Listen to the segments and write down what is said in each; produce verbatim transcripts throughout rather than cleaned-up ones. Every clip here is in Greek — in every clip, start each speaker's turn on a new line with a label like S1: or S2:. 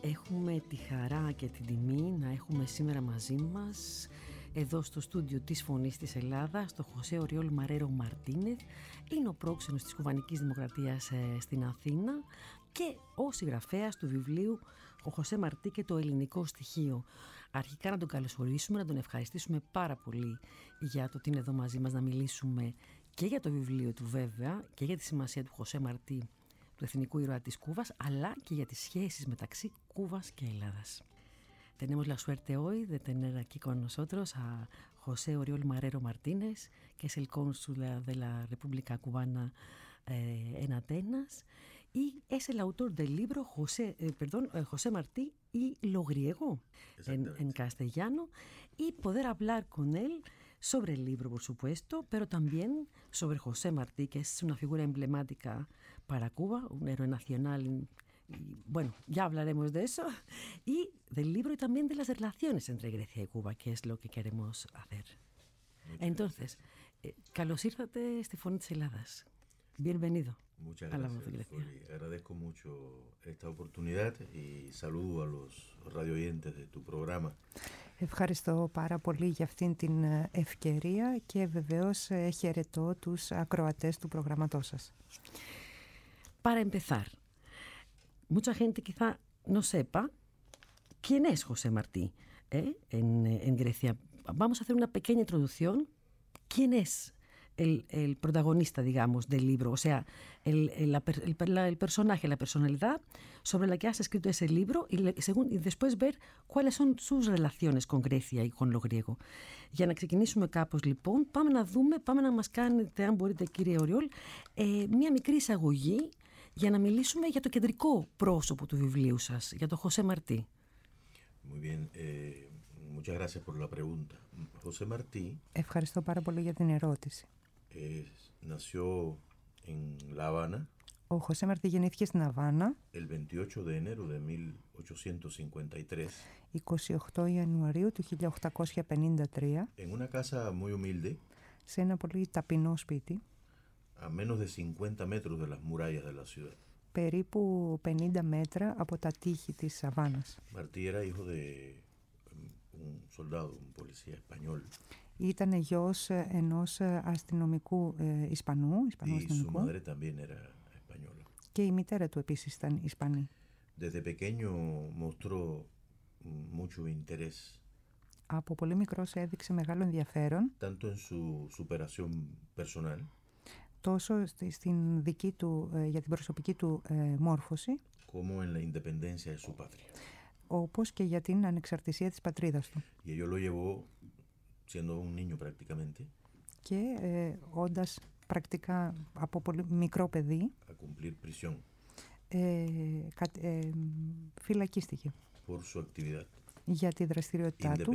S1: Έχουμε τη χαρά και την τιμή να έχουμε σήμερα μαζί μας εδώ στο στούντιο της Φωνής της Ελλάδας το Χωσέ Οριόλ Μαρέρο Μαρτίνεθ. Είναι ο πρόξενος της Κουβανικής Δημοκρατίας ε, στην Αθήνα και ο συγγραφέας του βιβλίου «Ο Χωσέ Μαρτί και το ελληνικό στοιχείο». Αρχικά να τον καλωσορίσουμε, να τον ευχαριστήσουμε πάρα πολύ για το ότι είναι εδώ μαζί μας να μιλήσουμε και για το βιβλίο του βέβαια και για τη σημασία του Χωσέ Μαρτί, του εθνικού ήρωα της Κούβας, αλλά και για τις σχέσεις μεταξύ Κούβας και Ελλάδας. Tenemos la suerte hoy de tener aquí con nosotros a José Oriol Marrero Martínez, que es el cónsul de la República Cubana eh, en Atenas, y es el autor del libro José, eh, perdón, eh, José Martí y lo griego en, en castellano, y poder hablar con él sobre el libro, por supuesto, pero también sobre José Martí, que es una figura emblemática para Cuba, un héroe nacional. Y bueno, ya hablaremos de eso, y del libro y también de las relaciones entre Grecia y Cuba, que es lo que queremos hacer. Muchas Entonces, eh, Carlos ήρθατε στη Φωνή της Ελλάδας. Bienvenido.
S2: Muchas gracias, Foli. Agradezco mucho esta oportunidad y saludo a los radioyentes de tu programa.
S3: Ευχαριστώ πάρα πολύ για αυτήν την ευκαιρία και βεβαίως χαιρετώ τους ακροατές του προγραμματός σας.
S1: Para empezar, mucha gente quizá no sepa quién es José Martí ¿eh? en, en Grecia. Vamos a hacer una pequeña introducción. ¿Quién es el, el protagonista, digamos, del libro? O sea, el, el, el, el personaje, la personalidad sobre la que has escrito ese libro y, le, según, y después ver cuáles son sus relaciones con Grecia y con lo griego. Για να ξεκινήσουμε κάπως λοιπόν, πάμε να δούμε, πάμε να μας κάνετε, αν μπορείτε κύριε Οριόλ, ε, μια μικρή εισαγωγή για να μιλήσουμε για το κεντρικό πρόσωπο του βιβλίου σας, για τον José Martí.
S2: Muy bien, eh, muchas gracias por la pregunta. José Martí.
S3: Ευχαριστώ πάρα πολύ για την ερώτηση.
S2: Eh, nació en La Habana.
S3: Ο José Martí γεννήθηκε στην Αβάνα
S2: el veintiocho de enero de mil ochocientos cincuenta y tres.
S3: εικοστή όγδοη Ιανουαρίου του χίλια οκτακόσια πενήντα τρία.
S2: En una casa muy humilde.
S3: Σε ένα πολύ ταπεινό σπίτι.
S2: A menos de cincuenta metros de las murallas de la ciudad.
S3: Περίπου πενήντα μέτρα από τα τείχη της Αβάνας.
S2: Martí era hijo de un soldado, un policía español.
S3: Ήταν γιος ενός αστυνομικού ε, Ισπανού, Ισπανού
S2: y
S3: αστυνομικού.
S2: Su madre también era española.
S3: Και η μητέρα του επίσης ήταν Ισπανή.
S2: Desde pequeño mostró mucho interés.
S3: Από πολύ μικρός έδειξε μεγάλο ενδιαφέρον.
S2: Tanto en su superación personal.
S3: Τόσο στην δική του, για την προσωπική του ε, μόρφωση,
S2: como en la independencia de su patria.
S3: όπως και για την ανεξαρτησία της πατρίδας του.
S2: Y ello lo llevó siendo un niño prácticamente.
S3: Και ε, όντας πρακτικά από πολύ μικρό παιδί,
S2: a cumplir prisión.
S3: Ε, κα, ε, φυλακίστηκε.
S2: Por su actividad.
S3: Για τη δραστηριότητά του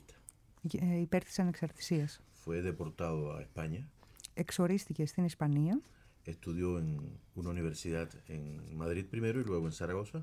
S3: ε, υπέρ της ανεξαρτησίας.
S2: Fue deportado a España.
S3: Εξορίστηκε στην Ισπανία.
S2: Estudió en una universidad en Madrid primero y luego en Zaragoza.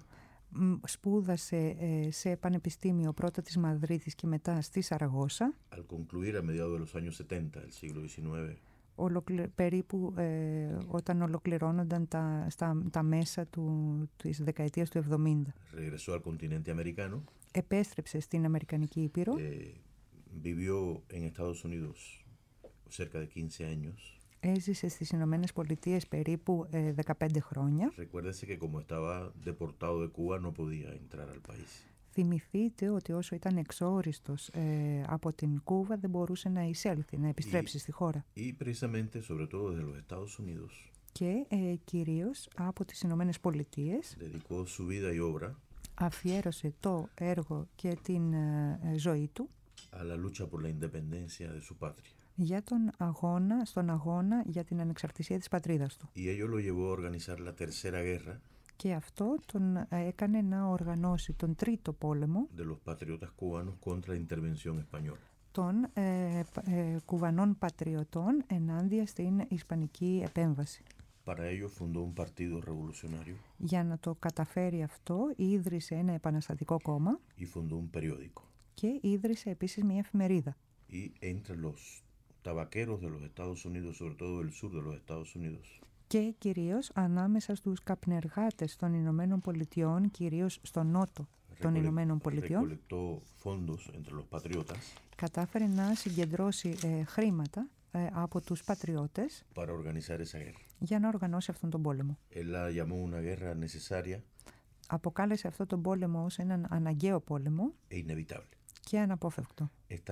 S3: Σπούδασε ε, σε πανεπιστήμιο πρώτα της Μαδρίτης και μετά στη Σαραγώσα.
S2: Al concluir a mediados de los años setenta del siglo diecinueve.
S3: Ολοκλη... περίπου ε, όταν ολοκληρώνονταν τα, στα, τα μέσα του, της δεκαετίας του εβδομήντα.
S2: Regresó al continente americano.
S3: Επέστρεψε στην Αμερικανική Ήπειρο.
S2: Eh, vivió en Estados Unidos cerca de quince años.
S3: Έζησε στις Ηνωμένες Πολιτείες περίπου ε, δεκαπέντε χρόνια.
S2: Recuérdese que como estaba deportado de Cuba no podía entrar al país.
S3: Θυμηθείτε ότι όσο ήταν εξόριστος ε, από την Κούβα δεν μπορούσε να εισέλθει, να επιστρέψει
S2: y,
S3: στη χώρα.
S2: Y precisamente, sobre todo desde los Estados Unidos,
S3: και ε, κυρίως από τις Ηνωμένες Πολιτείες
S2: dedicó su vida y obra
S3: αφιέρωσε το έργο και την ε, ζωή του
S2: a la lucha por la independencia de su patria.
S3: για τον αγώνα, στον αγώνα για την ανεξαρτησία της πατρίδας του.
S2: Y ello lo llevó a organizar la tercera guerra.
S3: Και αυτό τον έκανε να οργανώσει τον τρίτο πόλεμο
S2: de los patriotas cubanos contra la intervención española.
S3: των ε, ε, Κουβανών πατριωτών ενάντια στην Ισπανική επέμβαση.
S2: Para ello fundó un partido revolucionario.
S3: Για να το καταφέρει αυτό, ίδρυσε ένα επαναστατικό κόμμα
S2: y fundó un periódico.
S3: Και ίδρυσε επίσης μια εφημερίδα.
S2: Y entre los tabaqueros de los Estados Unidos, sobre todo del sur de los Estados Unidos.
S3: και κυρίως ανάμεσα στους καπνεργάτες των Ηνωμένων Πολιτειών, κυρίως στο νότο των Ηνωμένων Πολιτειών. Κατάφερε να συγκεντρώσει ε, χρήματα ε, από τους πατριώτες για να οργανώσει αυτόν τον πόλεμο. Αποκάλεσε αυτόν τον πόλεμο ως έναν αναγκαίο πόλεμο και αναπόφευκτο.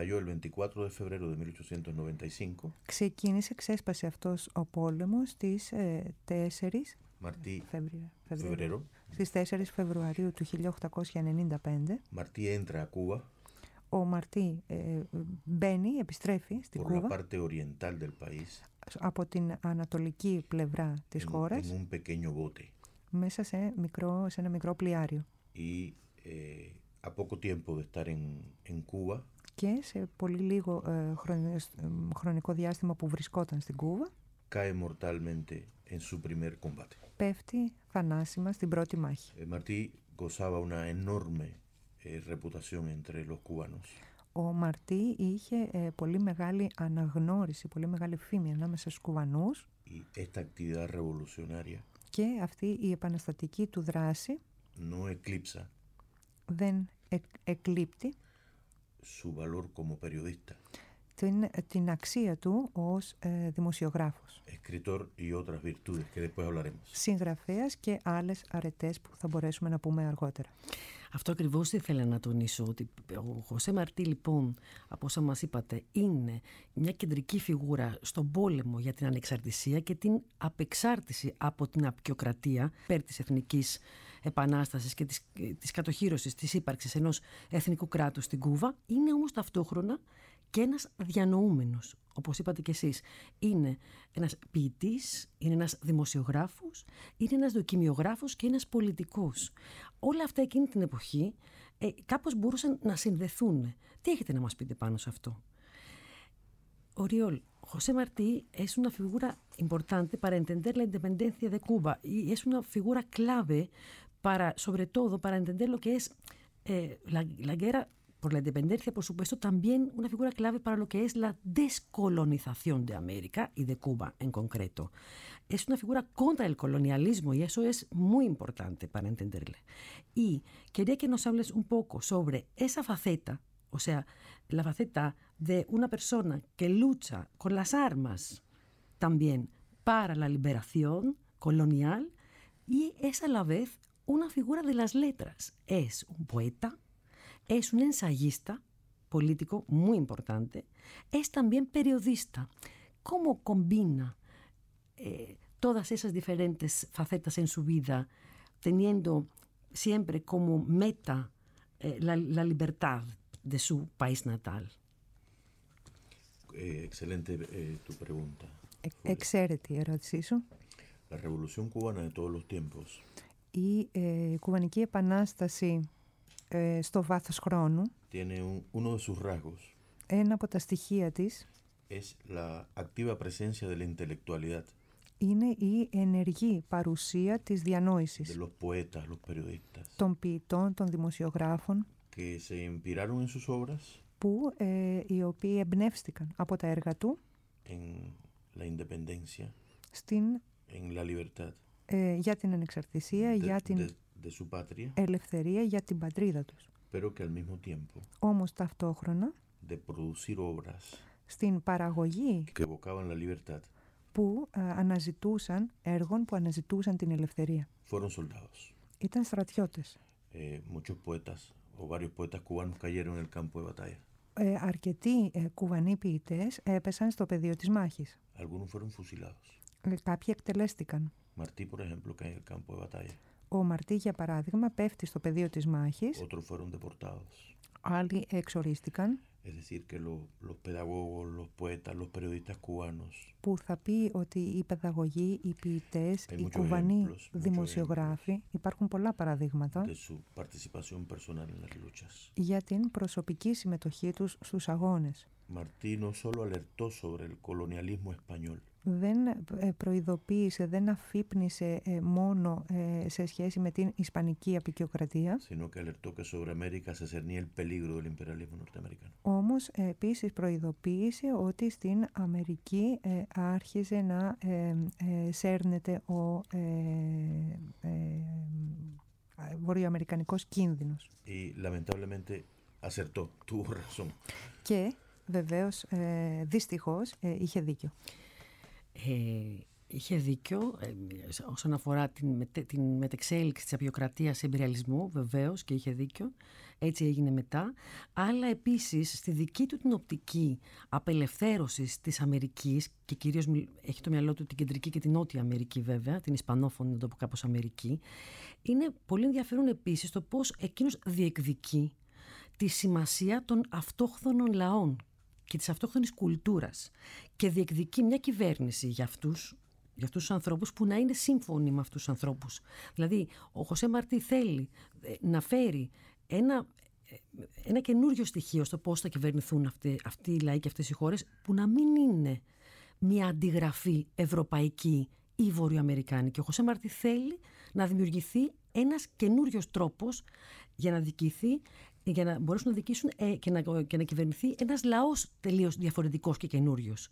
S3: Ξεκίνησε, ξέσπασε αυτός ο πόλεμος στις ε, τέσσερις Φεβρουαρίου, στις τέσσερις Φεβρουαρίου του χίλια οκτακόσια ενενήντα πέντε.
S2: Μαρτί entra a Cuba.
S3: Ο Μαρτί ε, μπαίνει, επιστρέφει στην Κούβα από την ανατολική πλευρά της en, χώρας
S2: en un pequeño bote.
S3: Μέσα σε, μικρό, σε ένα μικρό πλοιάριο.
S2: Y, eh, a poco tiempo de estar en, en Cuba,
S3: και σε πολύ λίγο ε, χρονικό, χρονικό διάστημα που βρισκόταν στην Κούβα,
S2: cae mortalmente en su primer combate.
S3: Πέφτει θανάσιμα στην πρώτη μάχη.
S2: Eh, Martí gozaba una enorme eh, reputación entre los cubanos.
S3: Ο Μαρτί είχε ε, πολύ μεγάλη αναγνώριση, πολύ μεγάλη φήμη ανάμεσα στους Κουβανούς.
S2: Y esta actividad revolucionaria,
S3: και αυτή η επαναστατική του δράση
S2: no eclipsa
S3: δεν εκ, εκλείπτει
S2: su valor como periodista,
S3: την, την αξία του ως ε, δημοσιογράφος,
S2: escritor y otras virtudes que después hablaremos.
S3: Συγγραφέας και άλλες αρετές που θα μπορέσουμε να πούμε αργότερα.
S1: Αυτό ακριβώς ήθελα να τονίσω, ότι ο Χωσέ Μαρτί, λοιπόν, από όσα μας είπατε, είναι μια κεντρική φιγούρα στον πόλεμο για την ανεξαρτησία και την απεξάρτηση από την απεικιοκρατία πέρ της εθνικής επανάστασης και της, της κατοχύρωσης της ύπαρξης ενός εθνικού κράτους στην Κούβα. Είναι όμως ταυτόχρονα και ένας διανοούμενος, όπως είπατε κι εσείς. Είναι ένας ποιητής, είναι ένας δημοσιογράφος, είναι ένας δοκιμιογράφος και ένας πολιτικός. Όλα αυτά εκείνη την εποχή ε, κάπως μπορούσαν να συνδεθούν. Τι έχετε να μας πείτε πάνω σε αυτό? Oriol, José Martí es una figura importante para entender la independencia de Cuba y es una figura clave para, sobre todo, para entender lo que es eh, la, la guerra por la independencia, por supuesto, también una figura clave para lo que es la descolonización de América y de Cuba en concreto. Es una figura contra el colonialismo y eso es muy importante para entenderle. Y quería que nos hables un poco sobre esa faceta, o sea, la faceta de una persona que lucha con las armas también para la liberación colonial y es a la vez una figura de las letras. Es un poeta, es un ensayista político muy importante, es también periodista. ¿Cómo combina eh, todas esas diferentes facetas en su vida, teniendo siempre como meta eh, la, la libertad de su país natal?
S2: Eh, excelente eh, tu pregunta.
S3: Εξαίρετη η ερώτησή σου.
S2: La revolución cubana de todos los tiempos.
S3: Η ε, κουβανική επανάσταση ε, στο βάθος χρόνου.
S2: Tiene un, uno de sus rasgos.
S3: Ένα από τα στοιχεία της
S2: Es la activa presencia de la intelectualidad.
S3: Είναι η ενεργή παρουσία της διανόησης.
S2: De los poetas, los periodistas.
S3: Των ποιητών, των δημοσιογράφων.
S2: Que se inspiraron en sus obras.
S3: Που ε, οι οποίοι εμπνεύστηκαν από τα έργα του.
S2: En la independencia.
S3: Στην
S2: en la libertad.
S3: Ε, για την ανεξαρτησία,
S2: de,
S3: για την
S2: de, de su patria,
S3: ελευθερία, για την πατρίδα τους.
S2: Pero que al mismo tiempo,
S3: όμως ταυτόχρονα
S2: de producir obras,
S3: στην παραγωγή
S2: que evocaban la libertad,
S3: που ε, αναζητούσαν έργων που αναζητούσαν την ελευθερία.
S2: Fueron soldados.
S3: Ήταν στρατιώτες.
S2: Eh, muchos poetas o varios poetas cubanos cayeron en el campo de batalla.
S3: Ε, αρκετοί ε, κουβανοί ποιητές έπεσαν στο πεδίο της μάχης.
S2: Algunos fueron fusilados.
S3: Ε, κάποιοι εκτελέστηκαν.
S2: Martí, por ejemplo, cae en el campo de batalla.
S3: Ο Μαρτί, για παράδειγμα, πέφτει στο πεδίο της μάχης.
S2: Otros fueron deportados.
S3: Άλλοι εξορίστηκαν.
S2: Es decir, que los, los pedagogos, los poetas, los periodistas cubanos.
S3: Που θα πει ότι οι παιδαγωγοί, οι ποιητές,
S2: Hay
S3: οι
S2: muchos
S3: κουβανοί
S2: ejemplos,
S3: δημοσιογράφοι,
S2: muchos
S3: υπάρχουν πολλά παραδείγματα
S2: de su participación personal en las luchas.
S3: για την προσωπική συμμετοχή τους στους αγώνες.
S2: Martí no solo alertó sobre el colonialismo español.
S3: δεν προειδοποίησε, δεν αφύπνισε μόνο σε σχέση με την Ισπανική αποικιοκρατία. Όμως επίσης προειδοποίησε ότι στην Αμερική άρχιζε να σέρνεται ο βορειοαμερικανικός κίνδυνος. Και βεβαίως, δυστυχώς, είχε δίκιο.
S1: Ε, είχε δίκιο ε, όσον αφορά την, μετε, την μετεξέλιξη της αποικιοκρατίας σε εμπειριαλισμό, βεβαίως, και είχε δίκιο. Έτσι έγινε μετά. Αλλά επίσης στη δική του την οπτική απελευθέρωσης της Αμερικής, και κυρίως έχει το μυαλό του την κεντρική και την νότια Αμερική, βέβαια, την ισπανόφωνη, να το πω κάπως, Αμερική, είναι πολύ ενδιαφέρον επίσης το πώς εκείνος διεκδικεί τη σημασία των αυτόχθονων λαών και της αυτόχθονης κουλτούρας και διεκδικεί μια κυβέρνηση για αυτούς, για αυτούς τους ανθρώπους που να είναι σύμφωνοι με αυτούς τους ανθρώπους. Δηλαδή, ο Χωσέ Μαρτί θέλει να φέρει ένα, ένα καινούριο στοιχείο στο πώς θα κυβερνηθούν αυτοί, αυτοί οι λαοί και αυτές οι χώρες, που να μην είναι μια αντιγραφή ευρωπαϊκή ή βορειοαμερικάνικη. Ο Χωσέ Μαρτί θέλει να δημιουργηθεί ένας καινούριος τρόπος για να διοικηθεί, για να μπορέσουν να διοικήσουν ε, και, να, και να κυβερνηθεί ένας λαός τελείως διαφορετικός και καινούριος.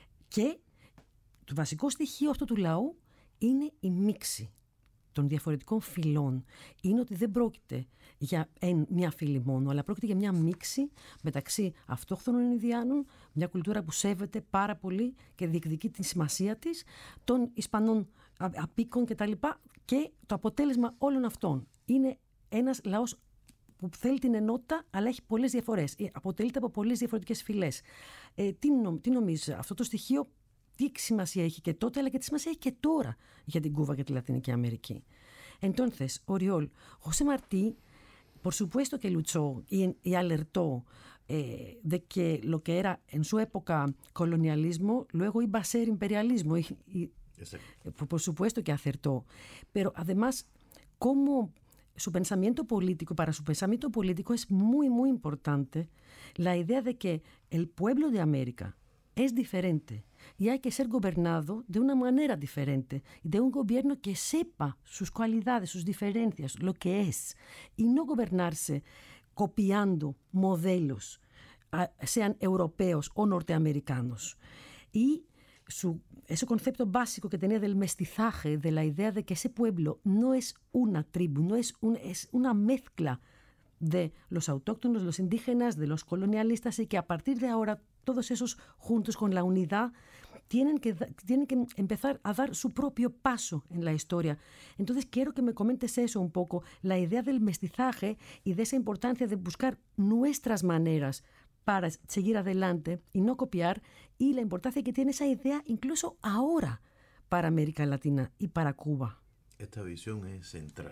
S1: Και το βασικό στοιχείο αυτού του λαού είναι η μίξη των διαφορετικών φυλών. Είναι ότι δεν πρόκειται για μια φύλη μόνο, αλλά πρόκειται για μια μίξη μεταξύ αυτόχθονων Ινδιάνων, μια κουλτούρα που σέβεται πάρα πολύ και διεκδικεί τη σημασία της, των Ισπανών απίκων κτλ. Και το αποτέλεσμα όλων αυτών είναι ένας λαός που θέλει την ενότητα, αλλά έχει πολλές διαφορές. Αποτελείται από πολλές διαφορετικές φυλές. Ε, τι, νο, τι νομίζεις, αυτό το στοιχείο τι σημασία έχει και τότε, αλλά και τι σημασία έχει και τώρα για την Κούβα και τη Λατινική Αμερική. Entonces, Oriol, José Martí, por supuesto que luchó y, y alertó eh, de que lo que era en su época colonialismo, luego iba a ser imperialismo. Y, y, por supuesto que acertó. Pero además, cómo su pensamiento político, para su pensamiento político es muy, muy importante la idea de que el pueblo de América es diferente y hay que ser gobernado de una manera diferente, de un gobierno que sepa sus cualidades, sus diferencias, lo que es, y no gobernarse copiando modelos, sean europeos o norteamericanos. Y su, ese concepto básico que tenía del mestizaje, de la idea de que ese pueblo no es una tribu, no es, un, es una mezcla de los autóctonos, los indígenas, de los colonialistas, y que a partir de ahora todos esos juntos con la unidad tienen que, tienen que empezar a dar su propio paso en la historia. Entonces quiero que me comentes eso un poco, la idea del mestizaje y de esa importancia de buscar nuestras maneras para seguir adelante y no copiar, y la importancia que tiene esa idea incluso ahora para América Latina y para Cuba.
S2: Esta visión es central.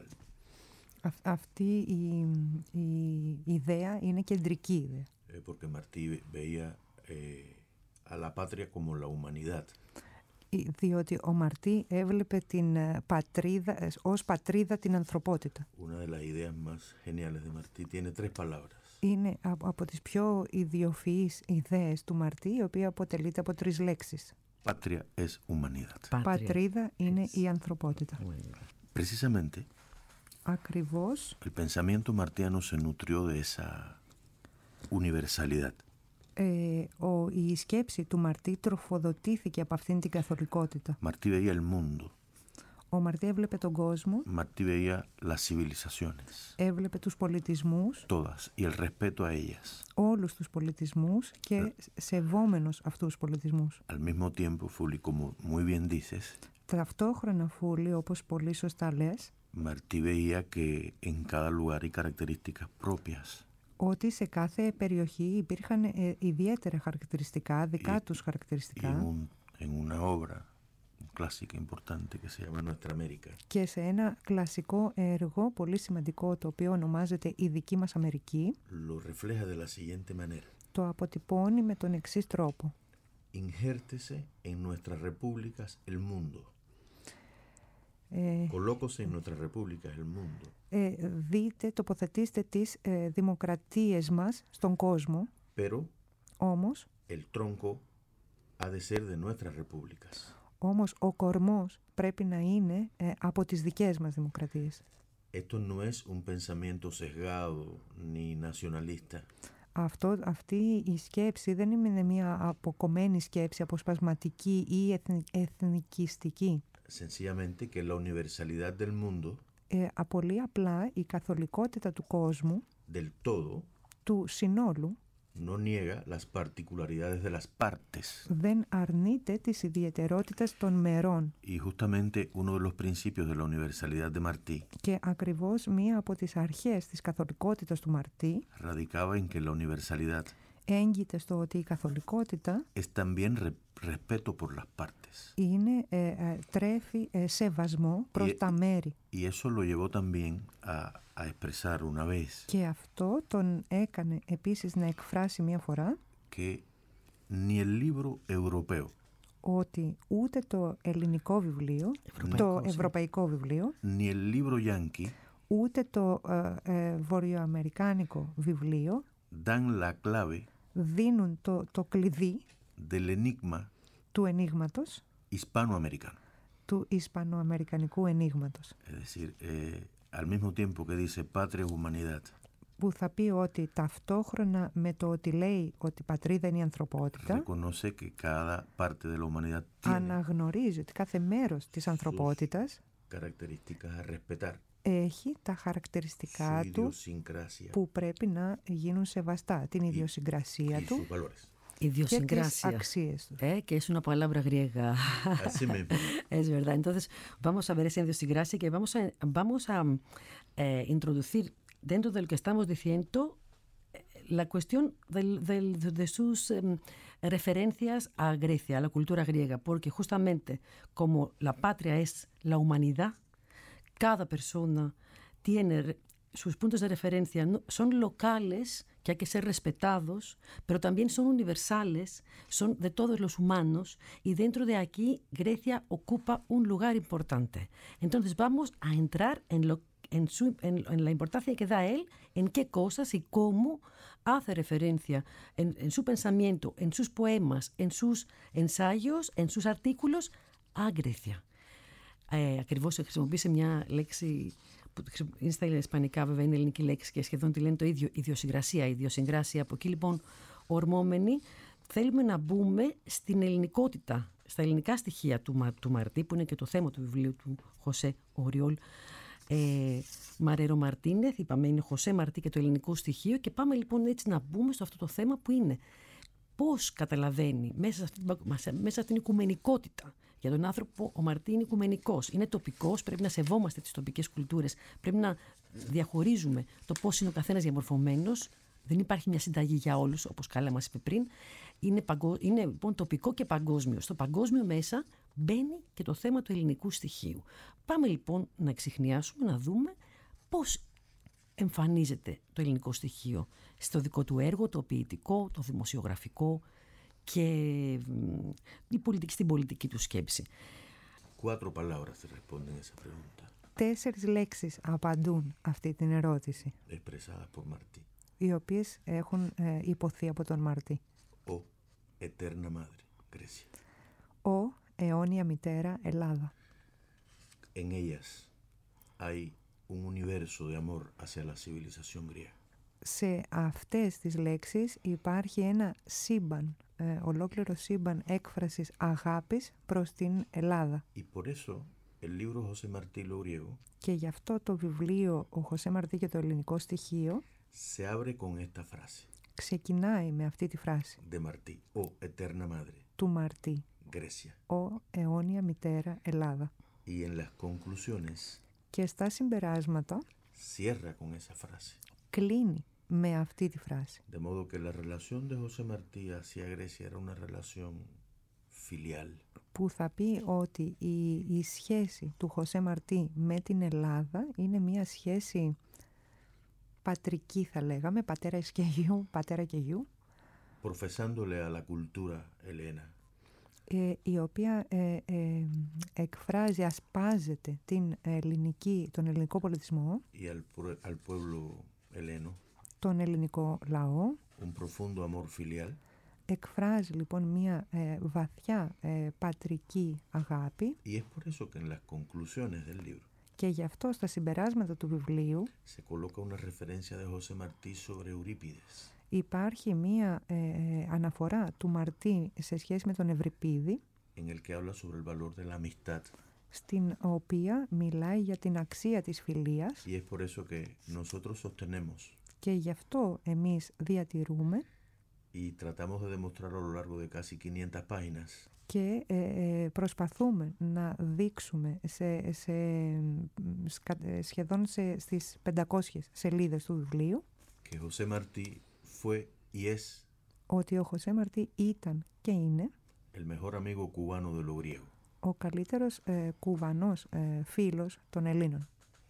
S3: Αυτή η, η ιδέα είναι κεντρική ιδέα.
S2: Eh, porque Martí veía eh, a la patria como la humanidad.
S3: Διότι ο Μαρτί έβλεπε την πατρίδα, ως πατρίδα την ανθρωπότητα.
S2: Una de las ideas más geniales de Martí tiene tres palabras.
S3: Είναι από τις πιο ιδιοφυείς ιδέες του Μαρτί, η οποία αποτελείται από τρεις λέξεις.
S2: Patria es humanidad.
S3: Πατρίδα είναι η ανθρωπότητα.
S2: Precisamente,
S3: ακριβώς,
S2: el pensamiento martiano se nutrió de esa universalidad.
S3: Ε, ο, η σκέψη του Μαρτί τροφοδοτήθηκε από αυτήν την καθολικότητα.
S2: Martí veía el mundo.
S3: Ο Μαρτί έβλεπε τον κόσμο.
S2: Martí veía las civilizaciones.
S3: Έβλεπε τους πολιτισμούς.
S2: Todas. Y el respeto a ellas.
S3: Όλους τους πολιτισμούς και
S2: ε,
S3: σεβόμενος αυτούς τους πολιτισμούς.
S2: Al mismo tiempo, Fuli, como muy bien dices,
S3: ταυτόχρονα, Φούλη, όπως πολύ σωστά λες,
S2: Martí veía que en cada lugar hay características propias.
S3: Ότι σε κάθε περιοχή υπήρχαν ε, ιδιαίτερα χαρακτηριστικά, δικά y, τους χαρακτηριστικά.
S2: Y un, en una obra clásica importante que se llama Nuestra América.
S3: Και σε ένα κλασικό έργο πολύ σημαντικό, το οποίο ονομάζεται «Η δική μας Αμερική»,
S2: lo refleja de la siguiente manera.
S3: Το αποτυπώνει με τον εξής τρόπο.
S2: Injértese en nuestras repúblicas el mundo.
S3: Ε,
S2: Colócose en nuestras repúblicas el mundo.
S3: Ε, δείτε, τοποθετήστε τις ε, δημοκρατίες μας στον κόσμο.
S2: Pero,
S3: όμως,
S2: el tronco ha de ser de nuestras repúblicas.
S3: Όμως ο κορμός πρέπει να είναι ε, από τις δικές μας δημοκρατίες.
S2: Esto no es un pensamiento sesgado ni nacionalista.
S3: Αυτό, αυτή η σκέψη δεν είναι μια αποκομμένη σκέψη, αποσπασματική ή εθνι, εθνικιστική.
S2: Sencillamente que la universalidad del mundo,
S3: ε, πολύ απλά η καθολικότητα του κόσμου,
S2: del todo,
S3: του συνόλου,
S2: no niega las particularidades de las partes.
S3: Δεν αρνείται τις ιδιαιτερότητες των μερών.
S2: Y justamente uno de los principios de la universalidad de Martí,
S3: και ακριβώς μία από τις αρχές της καθολικότητας του Μαρτί,
S2: radicaba en que la universalidad
S3: έγκυται στο ότι η καθολικότητα
S2: es también re, respeto por las partes.
S3: είναι, ε, ε, τρέφει ε, σεβασμό προς
S2: y,
S3: τα μέρη.
S2: Y eso lo llevó también a, a expresar una vez.
S3: Και αυτό τον έκανε επίσης να εκφράσει μία φορά
S2: que ni el libro europeo,
S3: ότι ούτε το ελληνικό βιβλίο, το ευρωπαϊκό βιβλίο,
S2: ni el libro yankee,
S3: ούτε το ε, ε, βορειοαμερικάνικο βιβλίο
S2: dan la clave
S3: δίνουν το, το κλειδί
S2: del enigma
S3: του ενίγματος,
S2: hispanoamericano.
S3: του ισπανοαμερικανικού ενίγματος.
S2: Es decir, eh, al mismo tiempo que dice patria humanidad,
S3: που θα πει ότι ταυτόχρονα με το ότι λέει ότι η πατρίδα είναι η ανθρωπότητα,
S2: reconoce que cada parte de la humanidad tiene
S3: αναγνωρίζει ότι κάθε μέρος της ανθρωπότητας
S2: características a respetar,
S3: έχει τα χαρακτηριστικά του που πρέπει να γίνουν σεβαστά, την ιδιοσυγκρασία του
S1: Idiosincrasia. Eh, que es una palabra griega.
S2: Así mismo.
S1: Es verdad. Entonces, vamos a ver esa idiosincrasia que vamos a, vamos a eh, introducir dentro de lo que estamos diciendo la cuestión del, del, de sus eh, referencias a Grecia, a la cultura griega, porque justamente como la patria es la humanidad, cada persona tiene sus puntos de referencia, son locales, que hay que ser respetados, pero también son universales, son de todos los humanos, y dentro de aquí Grecia ocupa un lugar importante. Entonces vamos a entrar en, lo, en, su, en, en la importancia que da él, en qué cosas y cómo hace referencia en, en su pensamiento, en sus poemas, en sus ensayos, en sus artículos, a Grecia. Ε, ακριβώς χρησιμοποίησε μια λέξη που είναι στα ισπανικά, βέβαια είναι ελληνική λέξη και σχεδόν τη λένε το ίδιο, ιδιοσυγκρασία, ιδιοσυγκράσια. Από εκεί λοιπόν ορμόμενοι θέλουμε να μπούμε στην ελληνικότητα, στα ελληνικά στοιχεία του, του Μαρτί, που είναι και το θέμα του βιβλίου του Χωσέ Οριόλ ε, Μαρέρο Μαρτίνεθ. Είπαμε είναι Χωσέ Μαρτί και το ελληνικό στοιχείο, και πάμε λοιπόν έτσι να μπούμε στο αυτό το θέμα που είναι πώς καταλαβαίνει μέσα, σε μέσα στην οικουμενικότητα. Για τον άνθρωπο ο Μαρτί είναι οικουμενικός, είναι τοπικός, πρέπει να σεβόμαστε τις τοπικές κουλτούρες, πρέπει να διαχωρίζουμε το πώς είναι ο καθένας διαμορφωμένος. Δεν υπάρχει μια συνταγή για όλους, όπως καλά μας είπε πριν. Είναι, παγκο... είναι λοιπόν τοπικό και παγκόσμιο. Στο παγκόσμιο μέσα μπαίνει και το θέμα του ελληνικού στοιχείου. Πάμε λοιπόν να εξιχνιάσουμε, να δούμε πώς εμφανίζεται το ελληνικό στοιχείο στο δικό του έργο, το ποιητικό, το δημοσιογραφικό και η πολιτική, στην πολιτική του σκέψη.
S2: Cuatro palabras te responden esa pregunta.
S3: Τέσσερις λέξεις απαντούν αυτή την ερώτηση,
S2: expresadas por Martí,
S3: οι οποίες έχουν ε, υποθεί από τον Μαρτί.
S2: Ο eterna madre, Grecia.
S3: Ο αιώνια μητέρα, Ελλάδα.
S2: En ellas hay un universo de amor hacia la civilización griega.
S3: Σε αυτές τις λέξεις υπάρχει ένα σύμπαν, ε, ολόκληρο σύμπαν έκφρασης αγάπης προς την Ελλάδα.
S2: Y por eso el libro José Martí lo griego,
S3: και γι' αυτό το βιβλίο «Ο Χωσέ Μαρτί και το ελληνικό στοιχείο»
S2: se abre con esta frase.
S3: ξεκινάει με αυτή τη φράση.
S2: De Martí, o eterna madre,
S3: του Μαρτί.
S2: Grecia.
S3: Ο αιώνια μητέρα, Ελλάδα.
S2: Y en las conclusiones,
S3: και στα συμπεράσματα
S2: cierra con esa frase.
S3: κλείνει με αυτή τη φράση.
S2: De modo que la relación de José Martí hacia Grecia era una relación filial.
S3: Που θα πει ότι η, η σχέση του Χωσέ Μαρτί με την Ελλάδα είναι μια σχέση πατρική, θα λέγαμε, πατέρα και γιου, πατέρα και γιου.
S2: Profesándole a la cultura helena.
S3: Ε, η οποία ε, ε, εκφράζει, ασπάζεται την ελληνική, τον ελληνικό πολιτισμό,
S2: y al, al pueblo heleno,
S3: τον ελληνικό λαό,
S2: un profundo amor filial,
S3: εκφράζει λοιπόν μια ε, βαθιά ε, πατρική αγάπη.
S2: Y es por eso que en las conclusiones del libro
S3: Και γι' αυτό στα συμπεράσματα του βιβλίου
S2: se coloca una referencia de José Martí sobre Eurípides.
S3: Υπάρχει μία ε, αναφορά του Μαρτί σε σχέση με τον Ευρυπίδη,
S2: en el que habla sobre el valor de la amistad.
S3: στην οποία μιλάει για την αξία της φιλίας.
S2: Y es por eso que nosotros sostenemos
S3: Και γι' αυτό εμείς διατηρούμε
S2: y tratamos de demostrar a lo largo de casi quinientas páginas
S3: και ε, προσπαθούμε να δείξουμε σε, σε, σχεδόν σε, στις πεντακόσιες σελίδες του βιβλίου
S2: que José Martí fue y es
S3: ότι ο Χωσέ Μαρτί ήταν και είναι
S2: el mejor amigo cubano de lo griego.
S3: ο καλύτερος ε, κουβανός ε, φίλος των Ελλήνων.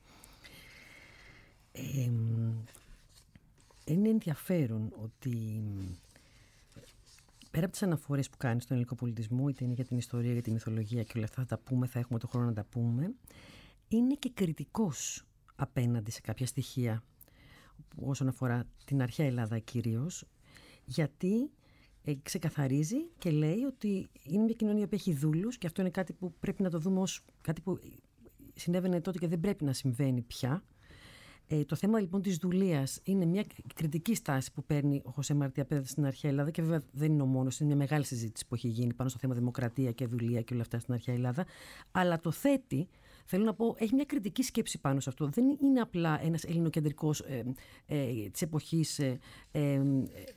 S1: Ε, είναι ενδιαφέρον ότι πέρα από τις αναφορές που κάνει στον ελληνικό πολιτισμό, είτε είναι για την ιστορία, για τη μυθολογία και όλα αυτά θα τα πούμε, θα έχουμε το χρόνο να τα πούμε, είναι και κριτικός απέναντι σε κάποια στοιχεία όσον αφορά την αρχαία Ελλάδα κυρίως, γιατί ε, ξεκαθαρίζει και λέει ότι είναι μια κοινωνία που έχει δούλους και αυτό είναι κάτι που πρέπει να το δούμε ως κάτι που συνέβαινε τότε και δεν πρέπει να συμβαίνει πια. Ε, το θέμα λοιπόν της δουλείας είναι μια κριτική στάση που παίρνει ο Χωσέ Μαρτί απέναντι στην αρχαία Ελλάδα και βέβαια δεν είναι ο μόνος, είναι μια μεγάλη συζήτηση που έχει γίνει πάνω στο θέμα δημοκρατία και δουλεία και όλα αυτά στην αρχαία Ελλάδα, αλλά το θέτει, θέλω να πω, έχει μια κριτική σκέψη πάνω σε αυτό. Δεν είναι απλά ένας ελληνοκεντρικός ε, ε, της εποχής ε, ε, ε,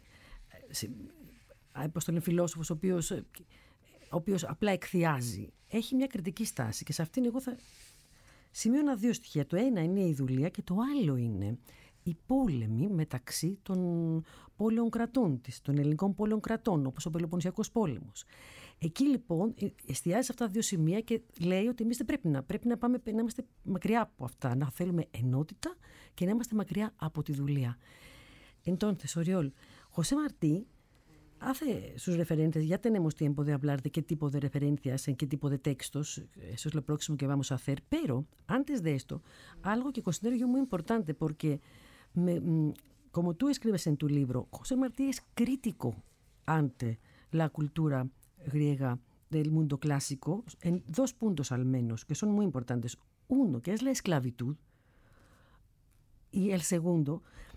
S1: όπως το λένε φιλόσοφος, ο οποίος, ο οποίος απλά εκθιάζει. Έχει μια κριτική στάση και σε αυτήν εγώ θα σημείωνα δύο στοιχεία. Το ένα είναι η δουλεία και το άλλο είναι οι πόλεμοι μεταξύ των πόλεων κρατών της, των ελληνικών πόλεων κρατών, όπως ο Πελοποννησιακός πόλεμος. Εκεί λοιπόν εστιάζει σε αυτά τα δύο σημεία και λέει ότι εμείς δεν πρέπει να, πρέπει να, πάμε, να είμαστε μακριά από αυτά, να θέλουμε ενότητα και να είμαστε μακριά από τη δουλεία. Entonces, Oriol, José Martí hace sus referencias, ya tenemos tiempo de hablar de qué tipo de referencias, en qué tipo de textos, eso es lo próximo que vamos a hacer, pero antes de esto, algo que considero yo muy importante, porque me, como tú escribes en tu libro, José Martí es crítico ante la cultura griega del mundo clásico, en dos puntos al menos, que son muy importantes. Uno, que es la esclavitud, y el segundo,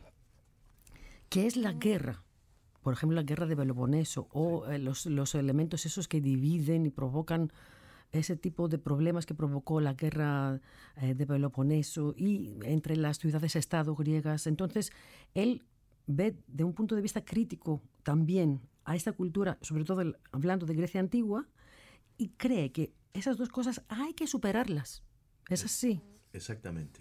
S1: que es la guerra. Por ejemplo, la guerra de Peloponeso o eh, los, los elementos esos que dividen y provocan ese tipo de problemas que provocó la guerra eh, de Peloponeso y entre las ciudades-estado griegas. Entonces, él ve de un punto de vista crítico también a esta cultura, sobre todo el, hablando de Grecia antigua, y cree que esas dos cosas hay que superarlas. ¿Es así?
S2: Exactamente.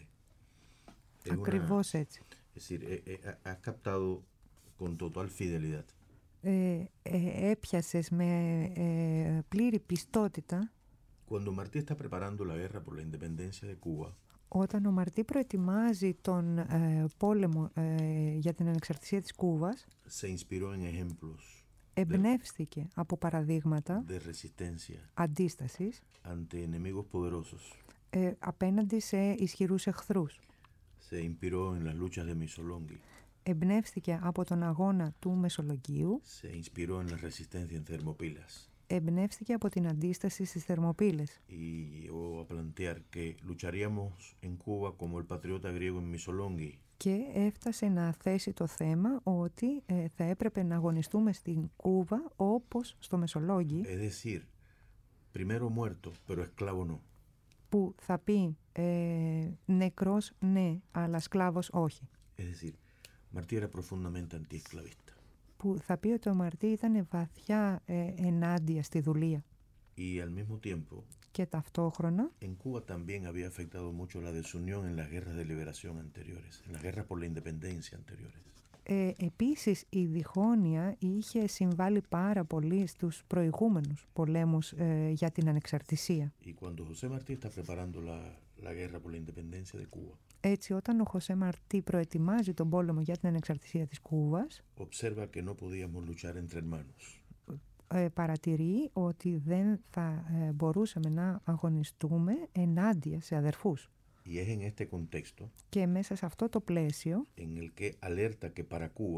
S3: Ακριβώς έτσι.
S2: Es decir, eh, eh, has captado con total fidelidad.
S3: Ε, ε, έπιασες με ε, πλήρη πιστότητα.
S2: Cuando Martí está preparando la guerra por la independencia de Cuba,
S3: όταν ο Μαρτί προετοιμάζει τον ε, πόλεμο ε, για την ανεξαρτησία της Κούβας,
S2: se inspiró en ejemplos
S3: εμπνεύστηκε de, από παραδείγματα
S2: de resistencia
S3: αντίστασης
S2: ante enemigos poderosos.
S3: Ε, απέναντι σε ισχυρούς εχθρούς.
S2: Se inspiró en las luchas de Missolonghi.
S3: Εμπνεύστηκε από τον αγώνα του Μεσολογγίου.
S2: Se inspiró en la resistencia en Thermopylas.
S3: Εμπνεύστηκε από την αντίσταση στις Θερμοπύλες.
S2: Y llegó a plantear que lucharíamos en Cuba como el patriota griego en Missolonghi.
S3: Και έφτασε να θέσει το θέμα ότι ε, θα έπρεπε να αγωνιστούμε στην Κούβα όπως στο Μεσολόγγι.
S2: Es decir, primero muerto, pero esclavo no.
S3: Που θα πει ε, νεκρός ναι, αλλά σκλάβος όχι.
S2: Es decir, Martí era profundamente antiesclavista.
S3: Που θα πει ότι ο Μαρτί ήταν βαθιά ε, ενάντια στη δουλεία.
S2: Y al mismo tiempo,
S3: και ταυτόχρονα
S2: en Cuba también había afectado mucho la desunión en las guerras de liberación anteriores, en las guerras por la independencia anteriores.
S3: Ε, επίσης η διχόνοια είχε συμβάλει πάρα πολύ στους προηγούμενους πολέμους ε, για την ανεξαρτησία.
S2: Y cuando José Martí está preparando la, la guerra por la independencia de Cuba,
S3: έτσι όταν ο Χωσέ Μαρτί προετοιμάζει τον πόλεμο για την ανεξαρτησία της Κούβας,
S2: observa que no podíamos luchar entre hermanos.
S3: Ε, παρατηρεί ότι δεν θα ε, μπορούσαμε να αγωνιστούμε ενάντια σε αδερφούς.
S2: Y es en este contexto
S3: και μέσα σε αυτό το πλαίσιο
S2: en el que alerta que para Cuba,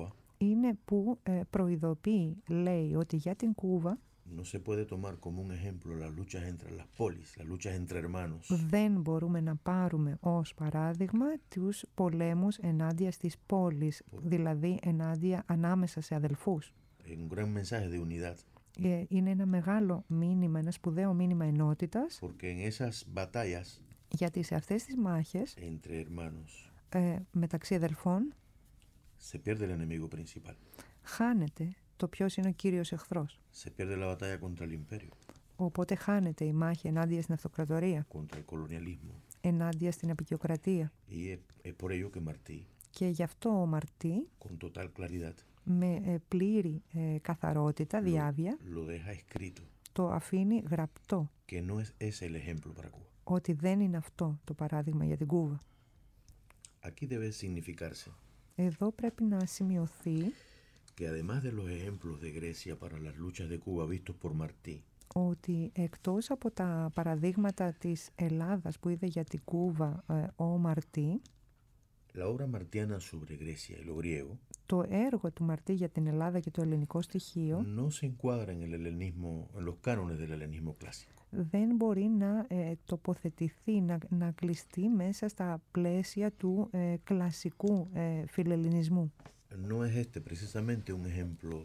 S3: είναι που ε, προειδοποιεί, λέει ότι για την Κούβα
S2: no se puede tomar como un ejemplo las luchas entre las polis, las luchas entre hermanos.
S3: Δεν μπορούμε να πάρουμε ως παράδειγμα τους πολέμους ενάντια στις πόλεις, δηλαδή ενάντια ανάμεσα σε αδελφούς.
S2: Un gran mensaje de unidad.
S3: Ε, είναι ένα μεγάλο μήνυμα, ένα σπουδαίο μήνυμα ενότητας.
S2: Porque en esas batallas,
S3: γιατί σε αυτές τις μάχες
S2: entre hermanos,
S3: ε, μεταξύ αδελφών
S2: se pierde el enemigo principal.
S3: Χάνεται το ποιος είναι ο κύριος εχθρός.
S2: Se pierde la batalla contra el imperio.
S3: Οπότε χάνεται η μάχη ενάντια στην αυτοκρατορία,
S2: contra el colonialismo.
S3: ενάντια στην αποικιοκρατία.
S2: Y es, es por ello que Martí,
S3: Και γι' αυτό ο Μαρτί,
S2: con total claridad,
S3: με ε, πλήρη ε, καθαρότητα,
S2: lo,
S3: διάβια,
S2: lo deja escrito,
S3: το αφήνει γραπτό,
S2: que no es ese el ejemplo para Cuba.
S3: ότι δεν είναι αυτό το παράδειγμα για την Κούβα.
S2: Aquí debe significarse
S3: Εδώ πρέπει να σημειωθεί
S2: que además de los ejemplos de Grecia para las luchas de Cuba vistos por Martí,
S3: ότι εκτός από τα παραδείγματα της Ελλάδας που είδε για την Κούβα ε, ο Μαρτί,
S2: la obra martiana sobre Grecia y lo griego
S3: το έργο του Μαρτί για την Ελλάδα και το ελληνικό στοιχείο
S2: no se encuadra en el helenismo, en los cánones del helenismo clásico.
S3: δεν μπορεί να ε, τοποθετηθεί, να, να κλειστεί μέσα στα πλαίσια του ε, κλασικού ε, φιλελληνισμού.
S2: No es este precisamente un ejemplo,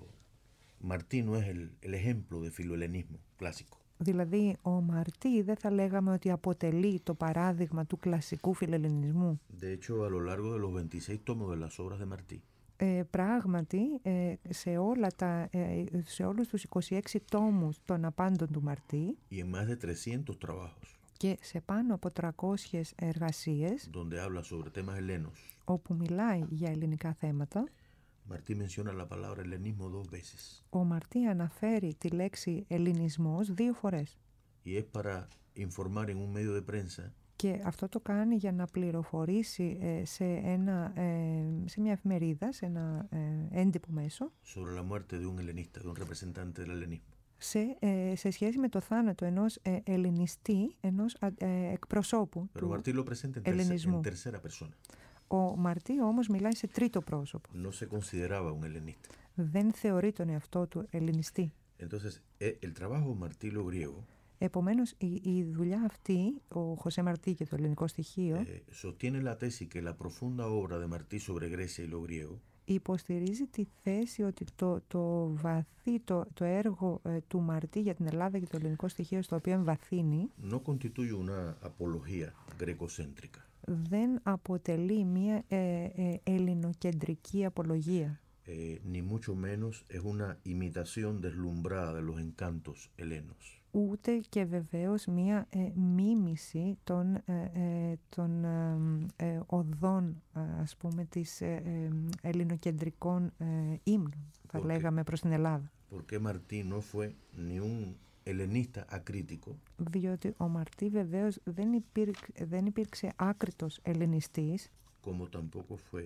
S2: Martí no es el, el ejemplo de filohelenismo clásico.
S3: Δηλαδή, ο Μαρτί δεν θα λέγαμε ότι αποτελεί το παράδειγμα του κλασικού φιλελληνισμού.
S2: De hecho, a lo largo de los veintiséis tomos de las obras de Martí,
S3: Ε, πράγματι, ε, σε, όλα τα, ε, σε όλους τους είκοσι έξι τόμους των απάντων του Μαρτί
S2: y en más de trescientos trabajos,
S3: και σε πάνω από τριακόσιες εργασίες,
S2: donde habla sobre temas helenos,
S3: όπου μιλάει για ελληνικά θέματα,
S2: Martí menciona la palabra helenismo dos veces.
S3: ο Μαρτί αναφέρει τη λέξη ελληνισμός δύο φορές.
S2: Y es para informar en un medio de prensa
S3: Και αυτό το κάνει για να πληροφορήσει ε, σε, ένα, ε, σε μια εφημερίδα, σε ένα ε, έντυπο μέσο,
S2: sobre la muerte de un helenista, de un representante del helenismo.
S3: σε, ε, σε σχέση με το θάνατο ενός ε, ελληνιστή, ενός ε, εκπροσώπου
S2: Pero
S3: του
S2: Martí lo presenta en, terce-
S3: ελληνισμού.
S2: en tercera persona.
S3: Ο Μαρτί όμως μιλάει σε τρίτο πρόσωπο.
S2: No se consideraba un helenista.
S3: Δεν θεωρεί τον εαυτό του ελληνιστή.
S2: Entonces, eh, el trabajo Martí lo griego
S3: Επομένως, η, η δουλειά αυτή, ο Χωσέ Μαρτί και το ελληνικό στοιχείο,
S2: eh, sostiene la tesis que la profunda obra de Martí sobre Grecia y lo griego
S3: υποστηρίζει τη θέση ότι το, το βαθύ, το, το έργο ε, του Μαρτί για την Ελλάδα και το ελληνικό στοιχείο στο οποίο εμβαθύνει,
S2: no constituye una apología grecocéntrica.
S3: δεν αποτελεί μια ε, ε, ελληνοκεντρική απολογία.
S2: Eh, ni mucho menos es una imitación deslumbrada de los encantos helenos.
S3: Ούτε και βεβαίως μία ε, μίμηση των, ε, ε, των ε, ε, οδών, ε, ας πούμε, της ε, ε, ελληνοκεντρικών ε, ύμνων, θα
S2: Okay.
S3: λέγαμε, προς την Ελλάδα.
S2: Porque Martí no fue ni un helenista acrítico,
S3: Διότι ο Μαρτί βεβαίως δεν, υπήρξε, δεν υπήρξε άκριτος ελληνιστής,
S2: como tampoco fue